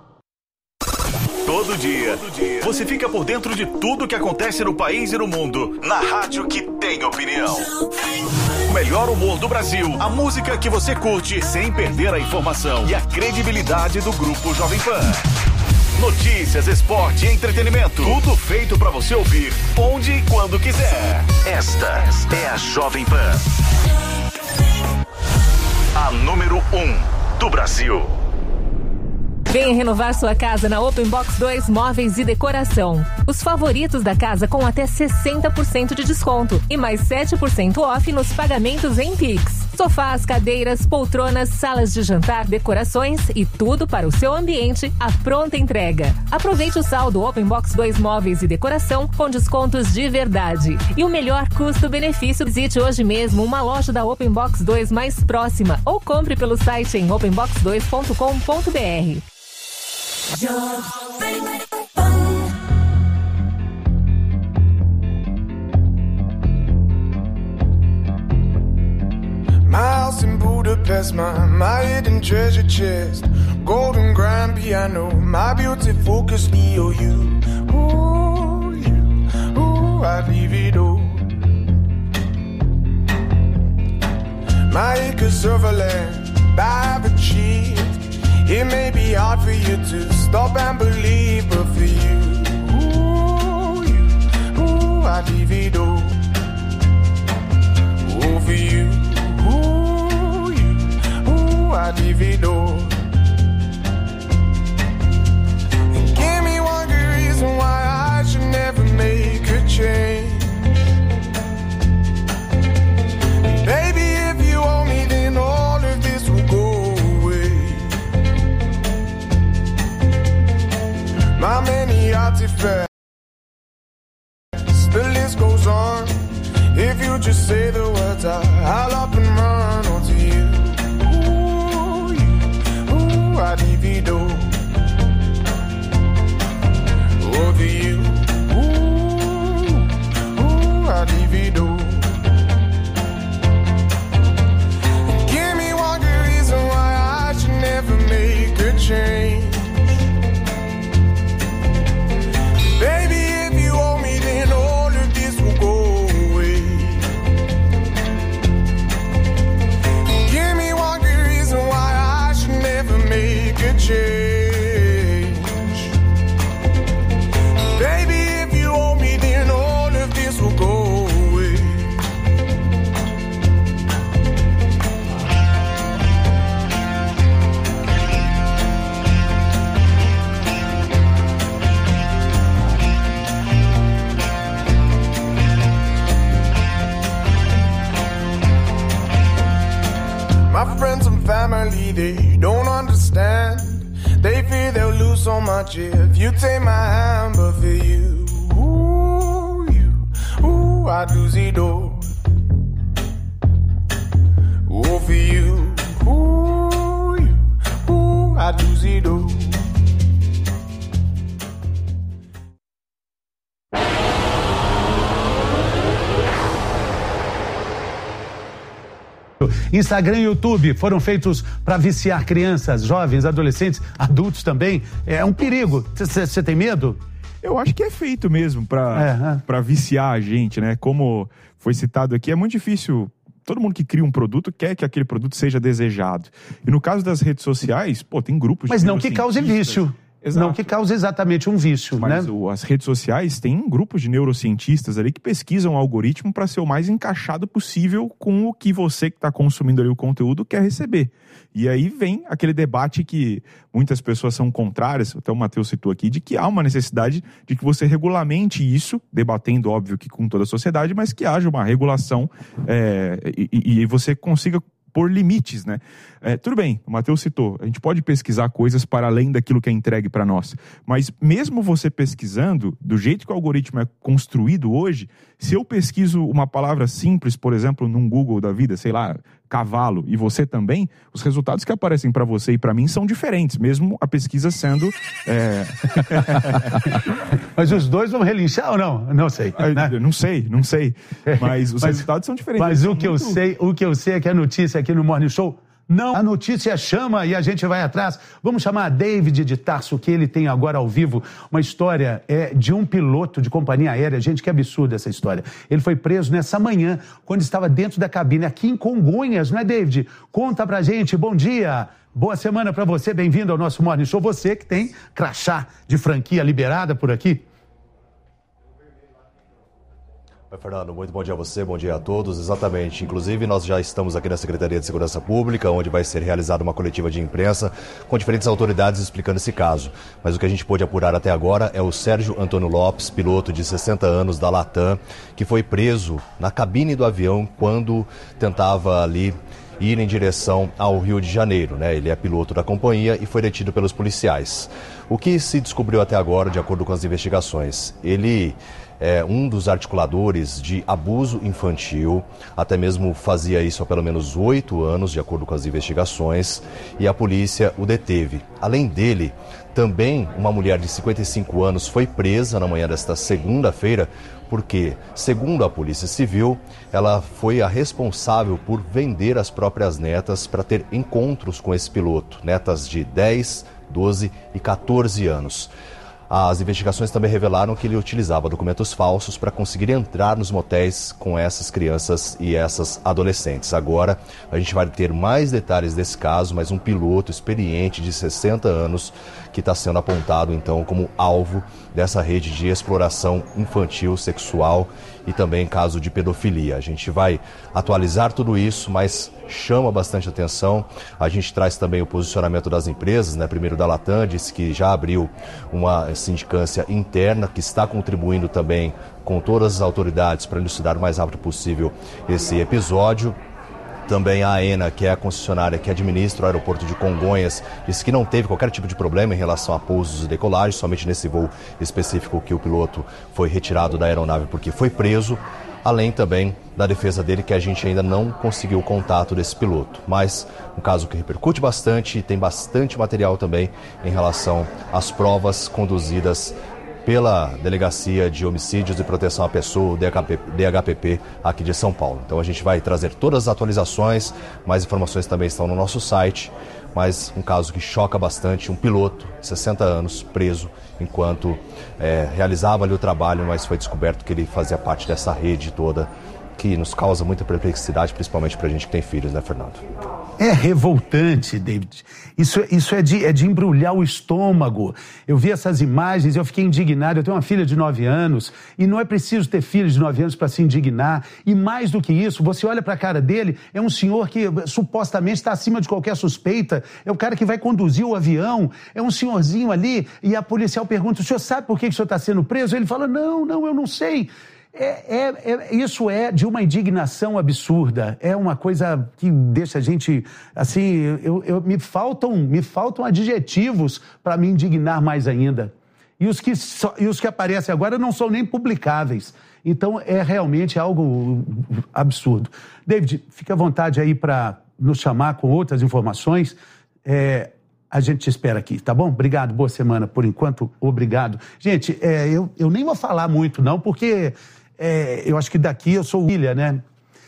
Todo dia, você fica por dentro de tudo que acontece no país e no mundo, na rádio que tem opinião. O melhor humor do Brasil, a música que você curte sem perder a informação e a credibilidade do Grupo Jovem Pan. Notícias, esporte e entretenimento, tudo feito pra você ouvir onde e quando quiser. Esta é a Jovem Pan, a número 1 do Brasil. Venha renovar sua casa na Open Box 2 Móveis e Decoração. Os favoritos da casa com até 60% de desconto e mais 7% off nos pagamentos em Pix. Sofás, cadeiras, poltronas, salas de jantar, decorações e tudo para o seu ambiente à pronta entrega. Aproveite o saldo Open Box 2 Móveis e Decoração com descontos de verdade. E o melhor custo-benefício, visite hoje mesmo uma loja da Open Box 2 mais próxima ou compre pelo site em openbox2.com.br. My house in Budapest, my hidden treasure chest, golden grand piano, my beauty focus EOU. Ooh, I'd leave it all. My acres of land I've achieved. It may be hard for you to stop and believe, but for you, I'd leave it all. Oh, for you, I'd leave it all. And give me one good reason why I should never make a change. And baby, if you owe me, then all of this will go away. My many artifacts, the list goes on. If you just say the words, I'll up and run onto you. I'd leave it all over you. I'd leave it all. Give me one good reason why I should never make a change. Baby, if you owe me, then all of this will go away. Give me one good reason why I should never make a change. Baby, if you owe me, then all of this will go away. My friends and family, they don't understand. They fear they'll lose so much if you take my hand. But for you, I'd lose it all. Oh, for you, I'd lose it all. Instagram e YouTube foram feitos para viciar crianças, jovens, adolescentes, adultos também. É um perigo. Você tem medo? Eu acho que é feito mesmo para viciar a gente, né? Como foi citado aqui, é muito difícil. Todo mundo que cria um produto quer que aquele produto seja desejado. E no caso das redes sociais, tem grupos de Mas não que cause vício. Exato. Não que cause exatamente um vício, mas né? As redes sociais têm grupos de neurocientistas ali que pesquisam o algoritmo para ser o mais encaixado possível com o que você que está consumindo ali o conteúdo quer receber. E aí vem aquele debate que muitas pessoas são contrárias, até o Matheus citou aqui, de que há uma necessidade de que você regulamente isso, debatendo, óbvio, que com toda a sociedade, mas que haja uma regulação e você consiga por limites, né? Tudo bem, o Matheus citou, a gente pode pesquisar coisas para além daquilo que é entregue para nós, mas mesmo você pesquisando, do jeito que o algoritmo é construído hoje, se eu pesquiso uma palavra simples, por exemplo, num Google da vida, sei lá, cavalo, e você também, os resultados que aparecem para você e para mim são diferentes, mesmo a pesquisa sendo... Mas os dois vão relinchar ou não? Não sei. Né? Não sei. Mas os resultados são diferentes. Mas o que eu sei é que a notícia aqui no Morning Show, não, a notícia chama e a gente vai atrás. Vamos chamar a David de Tarso, que ele tem agora ao vivo uma história de um piloto de companhia aérea. Gente, que absurda essa história. Ele foi preso nessa manhã, quando estava dentro da cabine, aqui em Congonhas, não é, David? Conta pra gente, bom dia. Boa semana pra você, bem-vindo ao nosso Morning Show. Você que tem crachá de franquia liberada por aqui. Oi, Fernando, muito bom dia a você, bom dia a todos. Exatamente, inclusive nós já estamos aqui na Secretaria de Segurança Pública, onde vai ser realizada uma coletiva de imprensa com diferentes autoridades explicando esse caso. Mas o que a gente pôde apurar até agora é o Sérgio Antônio Lopes, piloto de 60 anos da Latam, que foi preso na cabine do avião quando tentava ali ir em direção ao Rio de Janeiro, né? Ele é piloto da companhia e foi detido pelos policiais. O que se descobriu até agora, de acordo com as investigações, ele é um dos articuladores de abuso infantil, até mesmo fazia isso há pelo menos 8 anos, de acordo com as investigações, e a polícia o deteve. Além dele, também uma mulher de 55 anos foi presa na manhã desta segunda-feira, porque, segundo a Polícia Civil, ela foi a responsável por vender as próprias netas para ter encontros com esse piloto, netas de 10, 12 e 14 anos. As investigações também revelaram que ele utilizava documentos falsos para conseguir entrar nos motéis com essas crianças e essas adolescentes. Agora, a gente vai ter mais detalhes desse caso, mas um piloto experiente de 60 anos que está sendo apontado, então, como alvo dessa rede de exploração infantil, sexual e também caso de pedofilia. A gente vai atualizar tudo isso, mas chama bastante atenção. A gente traz também o posicionamento das empresas, né? Primeiro da Latam, disse que já abriu uma sindicância interna, que está contribuindo também com todas as autoridades para elucidar o mais rápido possível esse episódio. Também a AENA, que é a concessionária que administra o aeroporto de Congonhas, disse que não teve qualquer tipo de problema em relação a pousos e decolagens, somente nesse voo específico que o piloto foi retirado da aeronave porque foi preso. Além também da defesa dele, que a gente ainda não conseguiu o contato desse piloto. Mas um caso que repercute bastante e tem bastante material também em relação às provas conduzidas pela Delegacia de Homicídios e Proteção à Pessoa, DHPP, aqui de São Paulo. Então a gente vai trazer todas as atualizações, mais informações também estão no nosso site, mas um caso que choca bastante, um piloto, 60 anos, preso, enquanto realizava ali o trabalho, mas foi descoberto que ele fazia parte dessa rede toda, que nos causa muita perplexidade, principalmente pra gente que tem filhos, né, Fernando? É revoltante, David. Isso é de embrulhar o estômago. Eu vi essas imagens e eu fiquei indignado. Eu tenho uma filha de 9 anos e não é preciso ter filho de 9 anos para se indignar. E mais do que isso, você olha para a cara dele, é um senhor que supostamente está acima de qualquer suspeita, é o cara que vai conduzir o avião, é um senhorzinho ali, e a policial pergunta: o senhor sabe por que o senhor está sendo preso? Ele fala: não, eu não sei. Isso é de uma indignação absurda, é uma coisa que deixa a gente, assim, me faltam adjetivos para me indignar mais ainda. E os que aparecem agora não são nem publicáveis. Então, é realmente algo absurdo. David, fique à vontade aí para nos chamar com outras informações. A gente te espera aqui, tá bom? Obrigado, boa semana por enquanto, obrigado. Gente, eu nem vou falar muito não, porque eu acho que daqui eu sou filha, né?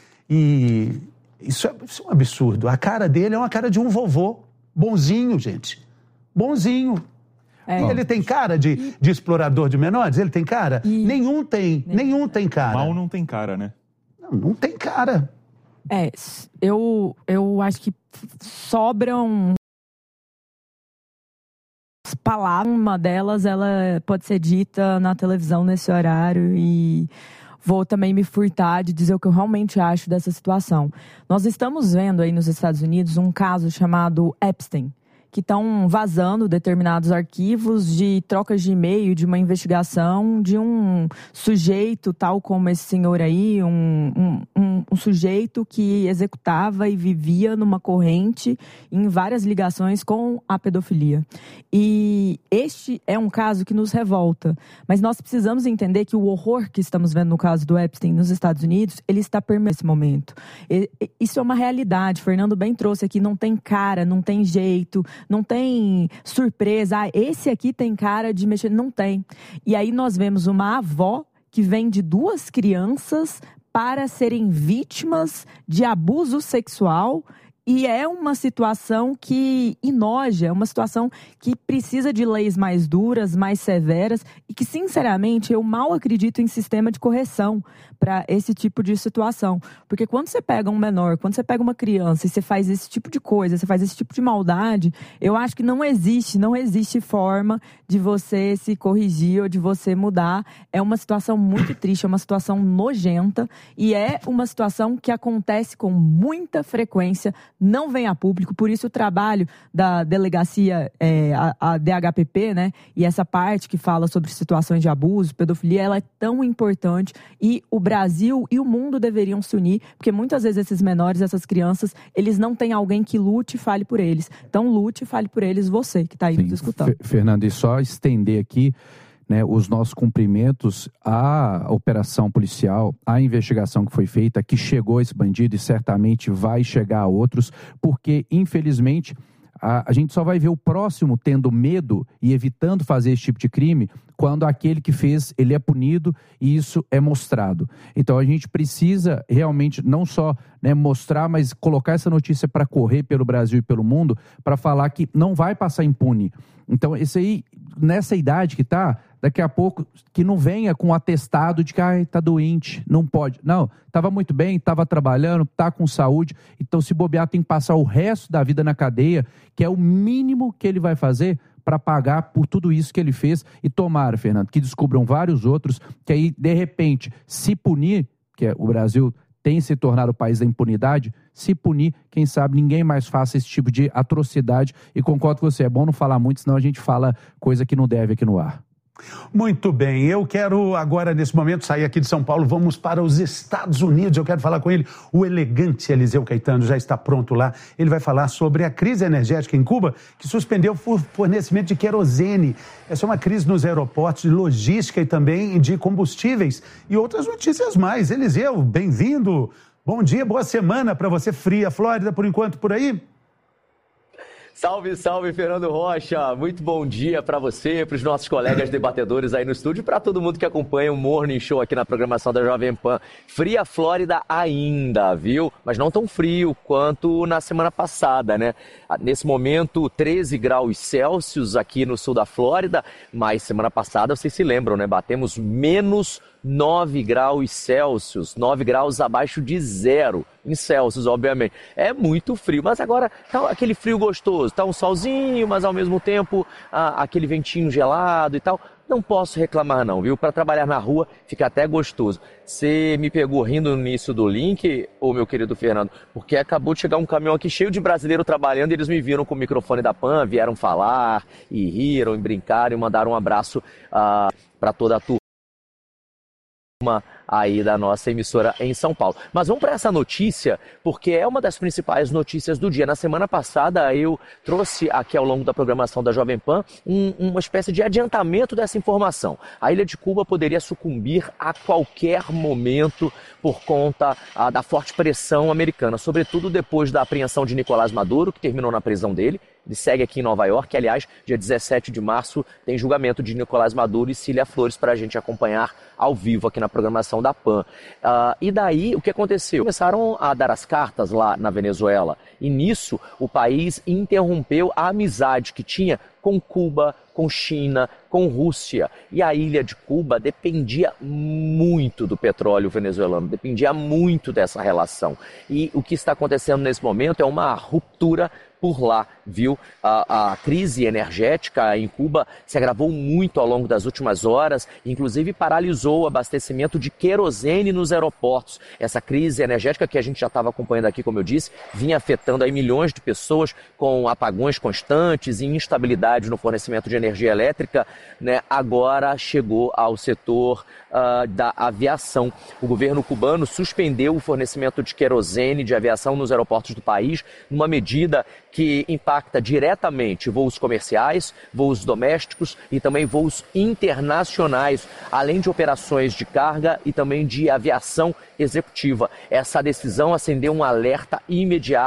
E isso é um absurdo. A cara dele é uma cara de um vovô, bonzinho, gente, bonzinho. Ele tem cara de explorador de menores? Ele tem cara? Nenhum tem cara. Mal não tem cara, né? Não tem cara. Eu acho que sobram palavras, uma delas ela pode ser dita na televisão nesse horário, e vou também me furtar de dizer o que eu realmente acho dessa situação. Nós estamos vendo aí nos Estados Unidos um caso chamado Epstein, que estão vazando determinados arquivos de trocas de e-mail, de uma investigação de um sujeito, tal como esse senhor aí, um sujeito que executava e vivia numa corrente em várias ligações com a pedofilia. E este é um caso que nos revolta, mas nós precisamos entender que o horror que estamos vendo no caso do Epstein nos Estados Unidos, ele está permeando esse momento. Isso é uma realidade, Fernando bem trouxe aqui, não tem cara, não tem jeito, não tem surpresa, esse aqui tem cara de mexer, não tem. E aí nós vemos uma avó que vende 2 crianças para serem vítimas de abuso sexual E é uma situação que enoja, é uma situação que precisa de leis mais duras, mais severas e que, sinceramente, eu mal acredito em sistema de correção para esse tipo de situação. Porque quando você pega um menor, quando você pega uma criança e você faz esse tipo de coisa, você faz esse tipo de maldade, eu acho que não existe forma de você se corrigir ou de você mudar. É uma situação muito triste, é uma situação nojenta e é uma situação que acontece com muita frequência, não vem a público, por isso o trabalho da delegacia, a DHPP, né, e essa parte que fala sobre situações de abuso, pedofilia, ela é tão importante e o Brasil e o mundo deveriam se unir, porque muitas vezes esses menores, essas crianças, eles não têm alguém que lute e fale por eles. Então lute e fale por eles, você que está aí nos escutando. Fernando, e só estender aqui, né, os nossos cumprimentos à operação policial, à investigação que foi feita, que chegou a esse bandido e certamente vai chegar a outros, porque, infelizmente, a gente só vai ver o próximo tendo medo e evitando fazer esse tipo de crime quando aquele que fez, ele é punido e isso é mostrado. Então a gente precisa realmente não só, né, mostrar, mas colocar essa notícia para correr pelo Brasil e pelo mundo, para falar que não vai passar impune. Então esse aí, nessa idade que tá, daqui a pouco, que não venha com um atestado de que tá doente, não pode. Não, estava muito bem, estava trabalhando, está com saúde. Então, se bobear, tem que passar o resto da vida na cadeia, que é o mínimo que ele vai fazer para pagar por tudo isso que ele fez. E tomara, Fernando, que descubram vários outros, que aí, de repente, se punir, que o Brasil tem se tornado o país da impunidade, se punir, quem sabe ninguém mais faça esse tipo de atrocidade. E concordo com você, é bom não falar muito, senão a gente fala coisa que não deve aqui no ar. Muito bem, eu quero agora nesse momento sair aqui de São Paulo, vamos para os Estados Unidos, eu quero falar com ele, o elegante Eliseu Caetano já está pronto lá, ele vai falar sobre a crise energética em Cuba, que suspendeu o fornecimento de querosene, essa é uma crise nos aeroportos, de logística e também de combustíveis e outras notícias mais. Eliseu, bem-vindo, bom dia, boa semana para você, fria Flórida por enquanto por aí? Salve, salve, Fernando Rocha. Muito bom dia para você, para os nossos colegas debatedores aí no estúdio e para todo mundo que acompanha o Morning Show aqui na programação da Jovem Pan. Fria Flórida ainda, viu? Mas não tão frio quanto na semana passada, né? Nesse momento, 13 graus Celsius aqui no sul da Flórida, mas semana passada, vocês se lembram, né? Batemos menos 9 graus Celsius, 9 graus abaixo de zero em Celsius, obviamente. É muito frio, mas agora tá aquele frio gostoso, tá um solzinho, mas ao mesmo tempo aquele ventinho gelado e tal. Não posso reclamar não, viu? Para trabalhar na rua fica até gostoso. Você me pegou rindo no início do link, ô meu querido Fernando, porque acabou de chegar um caminhão aqui cheio de brasileiro trabalhando e eles me viram com o microfone da PAN, vieram falar e riram e brincaram e mandaram um abraço para toda a turma aí da nossa emissora em São Paulo. Mas vamos para essa notícia, porque é uma das principais notícias do dia. Na semana passada eu trouxe aqui ao longo da programação da Jovem Pan uma espécie de adiantamento dessa informação. A ilha de Cuba poderia sucumbir a qualquer momento por conta da forte pressão americana, sobretudo depois da apreensão de Nicolás Maduro, que terminou na prisão dele. Ele segue aqui em Nova York, aliás, dia 17 de março tem julgamento de Nicolás Maduro e Cília Flores para a gente acompanhar ao vivo aqui na programação da PAN. E daí, o que aconteceu? Começaram a dar as cartas lá na Venezuela e nisso o país interrompeu a amizade que tinha com Cuba, com China, com Rússia. E a ilha de Cuba dependia muito do petróleo venezuelano, dependia muito dessa relação. E o que está acontecendo nesse momento é uma ruptura por lá, viu? A crise energética em Cuba se agravou muito ao longo das últimas horas, inclusive paralisou o abastecimento de querosene nos aeroportos. Essa crise energética que a gente já estava acompanhando aqui, como eu disse, vinha afetando aí milhões de pessoas com apagões constantes e instabilidade no fornecimento de energia elétrica, né? Agora chegou ao setor da aviação. O governo cubano suspendeu o fornecimento de querosene de aviação nos aeroportos do país, numa medida que impacta diretamente voos comerciais, voos domésticos e também voos internacionais, além de operações de carga e também de aviação executiva. Essa decisão acendeu um alerta imediato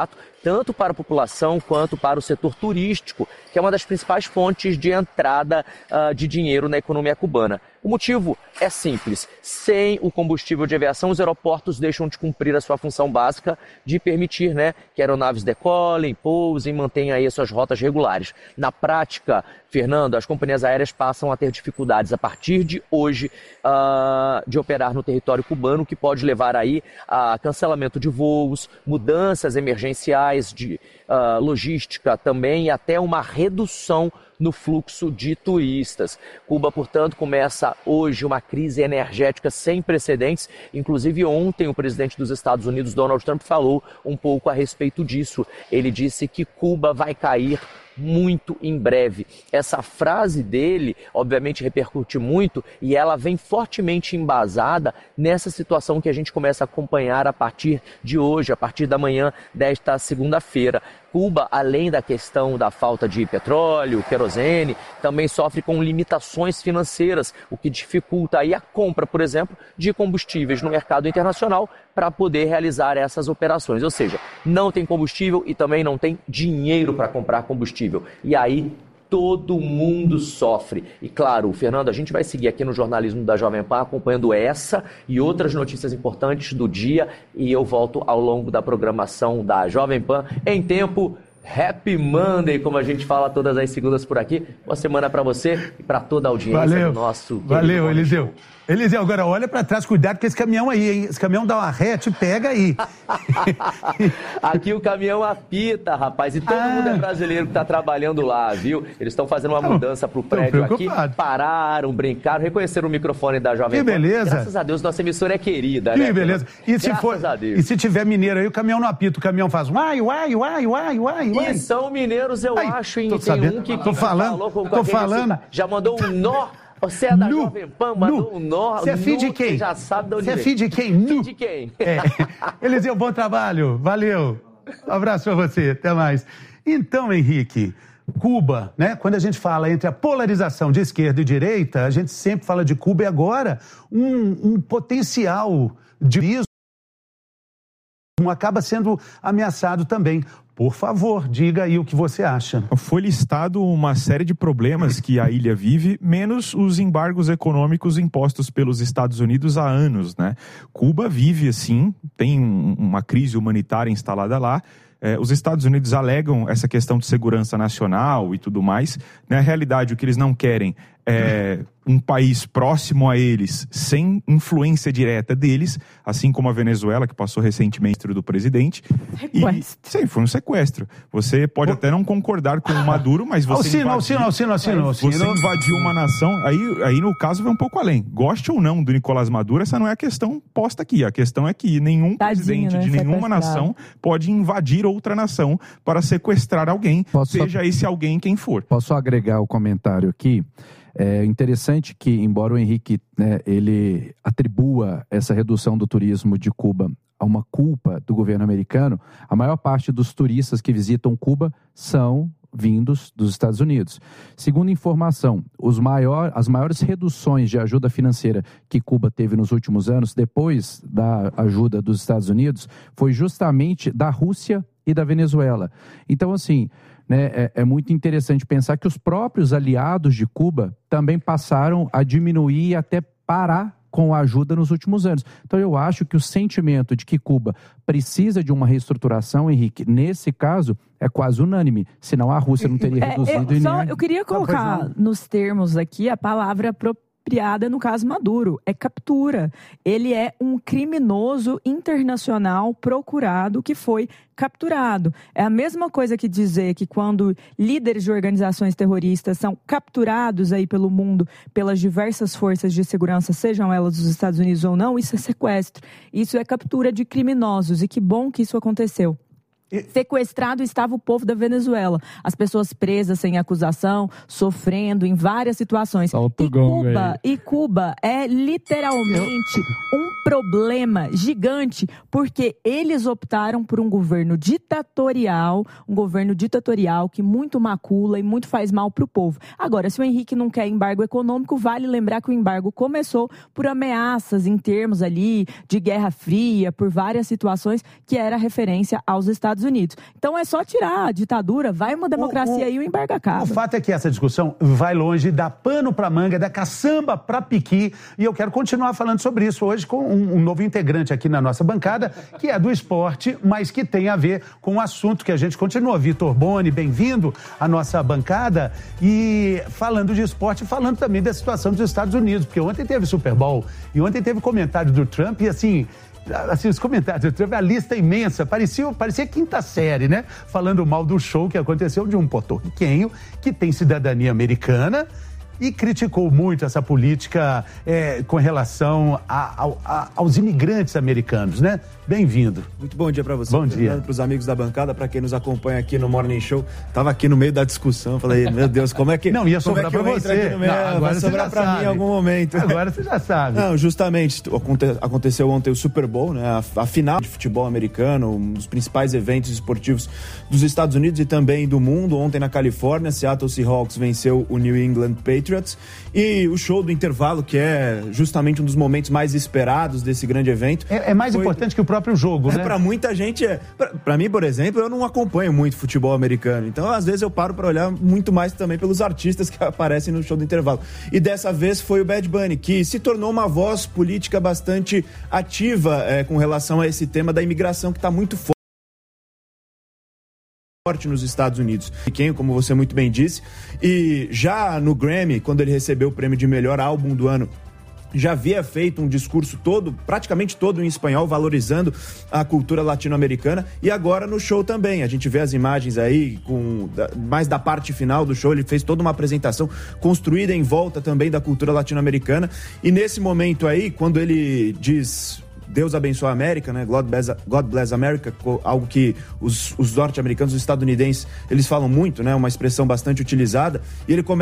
tanto para a população quanto para o setor turístico, que é uma das principais fontes de entrada de dinheiro na economia cubana. O motivo é simples. Sem o combustível de aviação, os aeroportos deixam de cumprir a sua função básica de permitir, que aeronaves decolem, pousem, mantenham aí as suas rotas regulares. Na prática, Fernando, as companhias aéreas passam a ter dificuldades a partir de hoje de operar no território cubano, que pode levar aí a cancelamento de voos, mudanças emergenciais de logística também e até uma redução no fluxo de turistas. Cuba, portanto, começa hoje uma crise energética sem precedentes. Inclusive, ontem o presidente dos Estados Unidos, Donald Trump, falou um pouco a respeito disso. Ele disse que Cuba vai cair muito em breve. Essa frase dele, obviamente, repercute muito e ela vem fortemente embasada nessa situação que a gente começa a acompanhar a partir de hoje, a partir da manhã desta segunda-feira. Cuba, além da questão da falta de petróleo, querosene, também sofre com limitações financeiras, o que dificulta aí a compra, por exemplo, de combustíveis no mercado internacional para poder realizar essas operações. Ou seja, não tem combustível e também não tem dinheiro para comprar combustível. E aí todo mundo sofre. E claro, Fernando, a gente vai seguir aqui no jornalismo da Jovem Pan acompanhando essa e outras notícias importantes do dia e eu volto ao longo da programação da Jovem Pan em tempo Happy Monday, como a gente fala todas as segundas por aqui. Boa semana para você e para toda a audiência do nosso... Valeu, Eliseu. Eliseu, agora olha para trás, cuidado com esse caminhão aí, hein? Esse caminhão dá uma ré, te pega aí. Aqui o caminhão apita, rapaz, e todo mundo é brasileiro que está trabalhando lá, viu? Eles estão fazendo uma mudança pro prédio aqui, pararam, brincaram, reconheceram o microfone da Jovem Pan. Que beleza. Graças a Deus, nossa emissora é querida, que né? Que beleza. E se tiver mineiro aí, o caminhão não apita, o caminhão faz uai. E são mineiros, eu acho, hein? Tem um que tô falando. Já mandou um nó. Você é da Jovem Pan, mandou um nó. Você é filho de quem? Você já sabe de onde vem. Você é filho de quem? Filho de quem? Eliseu, bom trabalho. Valeu. Um abraço pra você. Até mais. Então, Henrique, Cuba, quando a gente fala entre a polarização de esquerda e direita, a gente sempre fala de Cuba e agora um potencial de turismo acaba sendo ameaçado também. Por favor, diga aí o que você acha. Foi listado uma série de problemas que a ilha vive, menos os embargos econômicos impostos pelos Estados Unidos há anos, Cuba vive, assim, tem uma crise humanitária instalada lá. Os Estados Unidos alegam essa questão de segurança nacional e tudo mais. Na realidade, o que eles não querem é um país próximo a eles, sem influência direta deles, assim como a Venezuela, que passou recentemente do presidente. Sequestro. Sim, foi um sequestro. Você pode até não concordar com o Maduro, mas você você invadiu uma nação, aí no caso vai um pouco além. Goste ou não do Nicolás Maduro, essa não é a questão posta aqui. A questão é que nenhum presidente de nenhuma nação pode invadir outra nação para sequestrar alguém, seja esse alguém quem for. Posso agregar o comentário aqui? É interessante que, embora o Henrique ele atribua essa redução do turismo de Cuba a uma culpa do governo americano, a maior parte dos turistas que visitam Cuba são vindos dos Estados Unidos. Segundo informação, as maiores reduções de ajuda financeira que Cuba teve nos últimos anos, depois da ajuda dos Estados Unidos, foi justamente da Rússia e da Venezuela. Então, assim, é muito interessante pensar que os próprios aliados de Cuba também passaram a diminuir e até parar com a ajuda nos últimos anos. Então eu acho que o sentimento de que Cuba precisa de uma reestrutturação, Henrique, nesse caso é quase unânime, senão a Rússia não teria reduzido. Eu queria colocar nos termos aqui a palavra apropriada no caso Maduro, é captura. Ele é um criminoso internacional procurado que foi capturado. É a mesma coisa que dizer que quando líderes de organizações terroristas são capturados aí pelo mundo, pelas diversas forças de segurança, sejam elas dos Estados Unidos ou não, isso é sequestro. Isso é captura de criminosos e que bom que isso aconteceu. Sequestrado estava o povo da Venezuela. As pessoas presas sem acusação, sofrendo em várias situações. E Cuba é literalmente um problema gigante, porque eles optaram por um governo ditatorial que muito macula e muito faz mal para o povo. Agora, se o Henrique não quer embargo econômico, vale lembrar que o embargo começou por ameaças em termos ali de Guerra Fria, por várias situações que era referência aos Estados Estados Unidos. Então é só tirar a ditadura, vai uma democracia e o embargo acaba. O fato é que essa discussão vai longe, dá pano pra manga, dá caçamba pra piqui, e eu quero continuar falando sobre isso hoje com um novo integrante aqui na nossa bancada, que é do esporte, mas que tem a ver com o assunto que a gente continua. Vitor Boni, bem-vindo à nossa bancada, e falando de esporte, falando também da situação dos Estados Unidos, porque ontem teve Super Bowl, e ontem teve comentário do Trump, e assim, os comentários do Trump, a lista imensa, parecia quinta série, né? Falando mal do show que aconteceu de um porto-riquenho que tem cidadania americana e criticou muito essa política com relação aos imigrantes americanos, né? Bem-vindo. Muito bom dia para você. Bom dia. Para os amigos da bancada, para quem nos acompanha aqui no Morning Show. Tava aqui no meio da discussão, falei, meu Deus, como é que... Não, ia sobrar para você. Vai sobrar para mim em algum momento. Agora você já sabe. Não, justamente, aconteceu ontem o Super Bowl, né? A final de futebol americano, um dos principais eventos esportivos dos Estados Unidos e também do mundo. Ontem na Califórnia, Seattle Seahawks venceu o New England Patriots. E o show do intervalo, que é justamente um dos momentos mais esperados desse grande evento. É mais importante que o próprio jogo, né? Pra muita gente pra mim, por exemplo, eu não acompanho muito futebol americano. Então, às vezes, eu paro pra olhar muito mais também pelos artistas que aparecem no show do intervalo. E dessa vez foi o Bad Bunny, que se tornou uma voz política bastante ativa com relação a esse tema da imigração, que tá muito forte nos Estados Unidos. Como você muito bem disse, e já no Grammy, quando ele recebeu o prêmio de melhor álbum do ano, já havia feito um discurso praticamente todo em espanhol, valorizando a cultura latino-americana, e agora no show também. A gente vê as imagens aí, mais da parte final do show, ele fez toda uma apresentação construída em volta também da cultura latino-americana, e nesse momento aí, quando ele diz... Deus abençoe a América, né? God bless America, algo que os norte-americanos, os estadunidenses, eles falam muito, né? Uma expressão bastante utilizada, e ele começa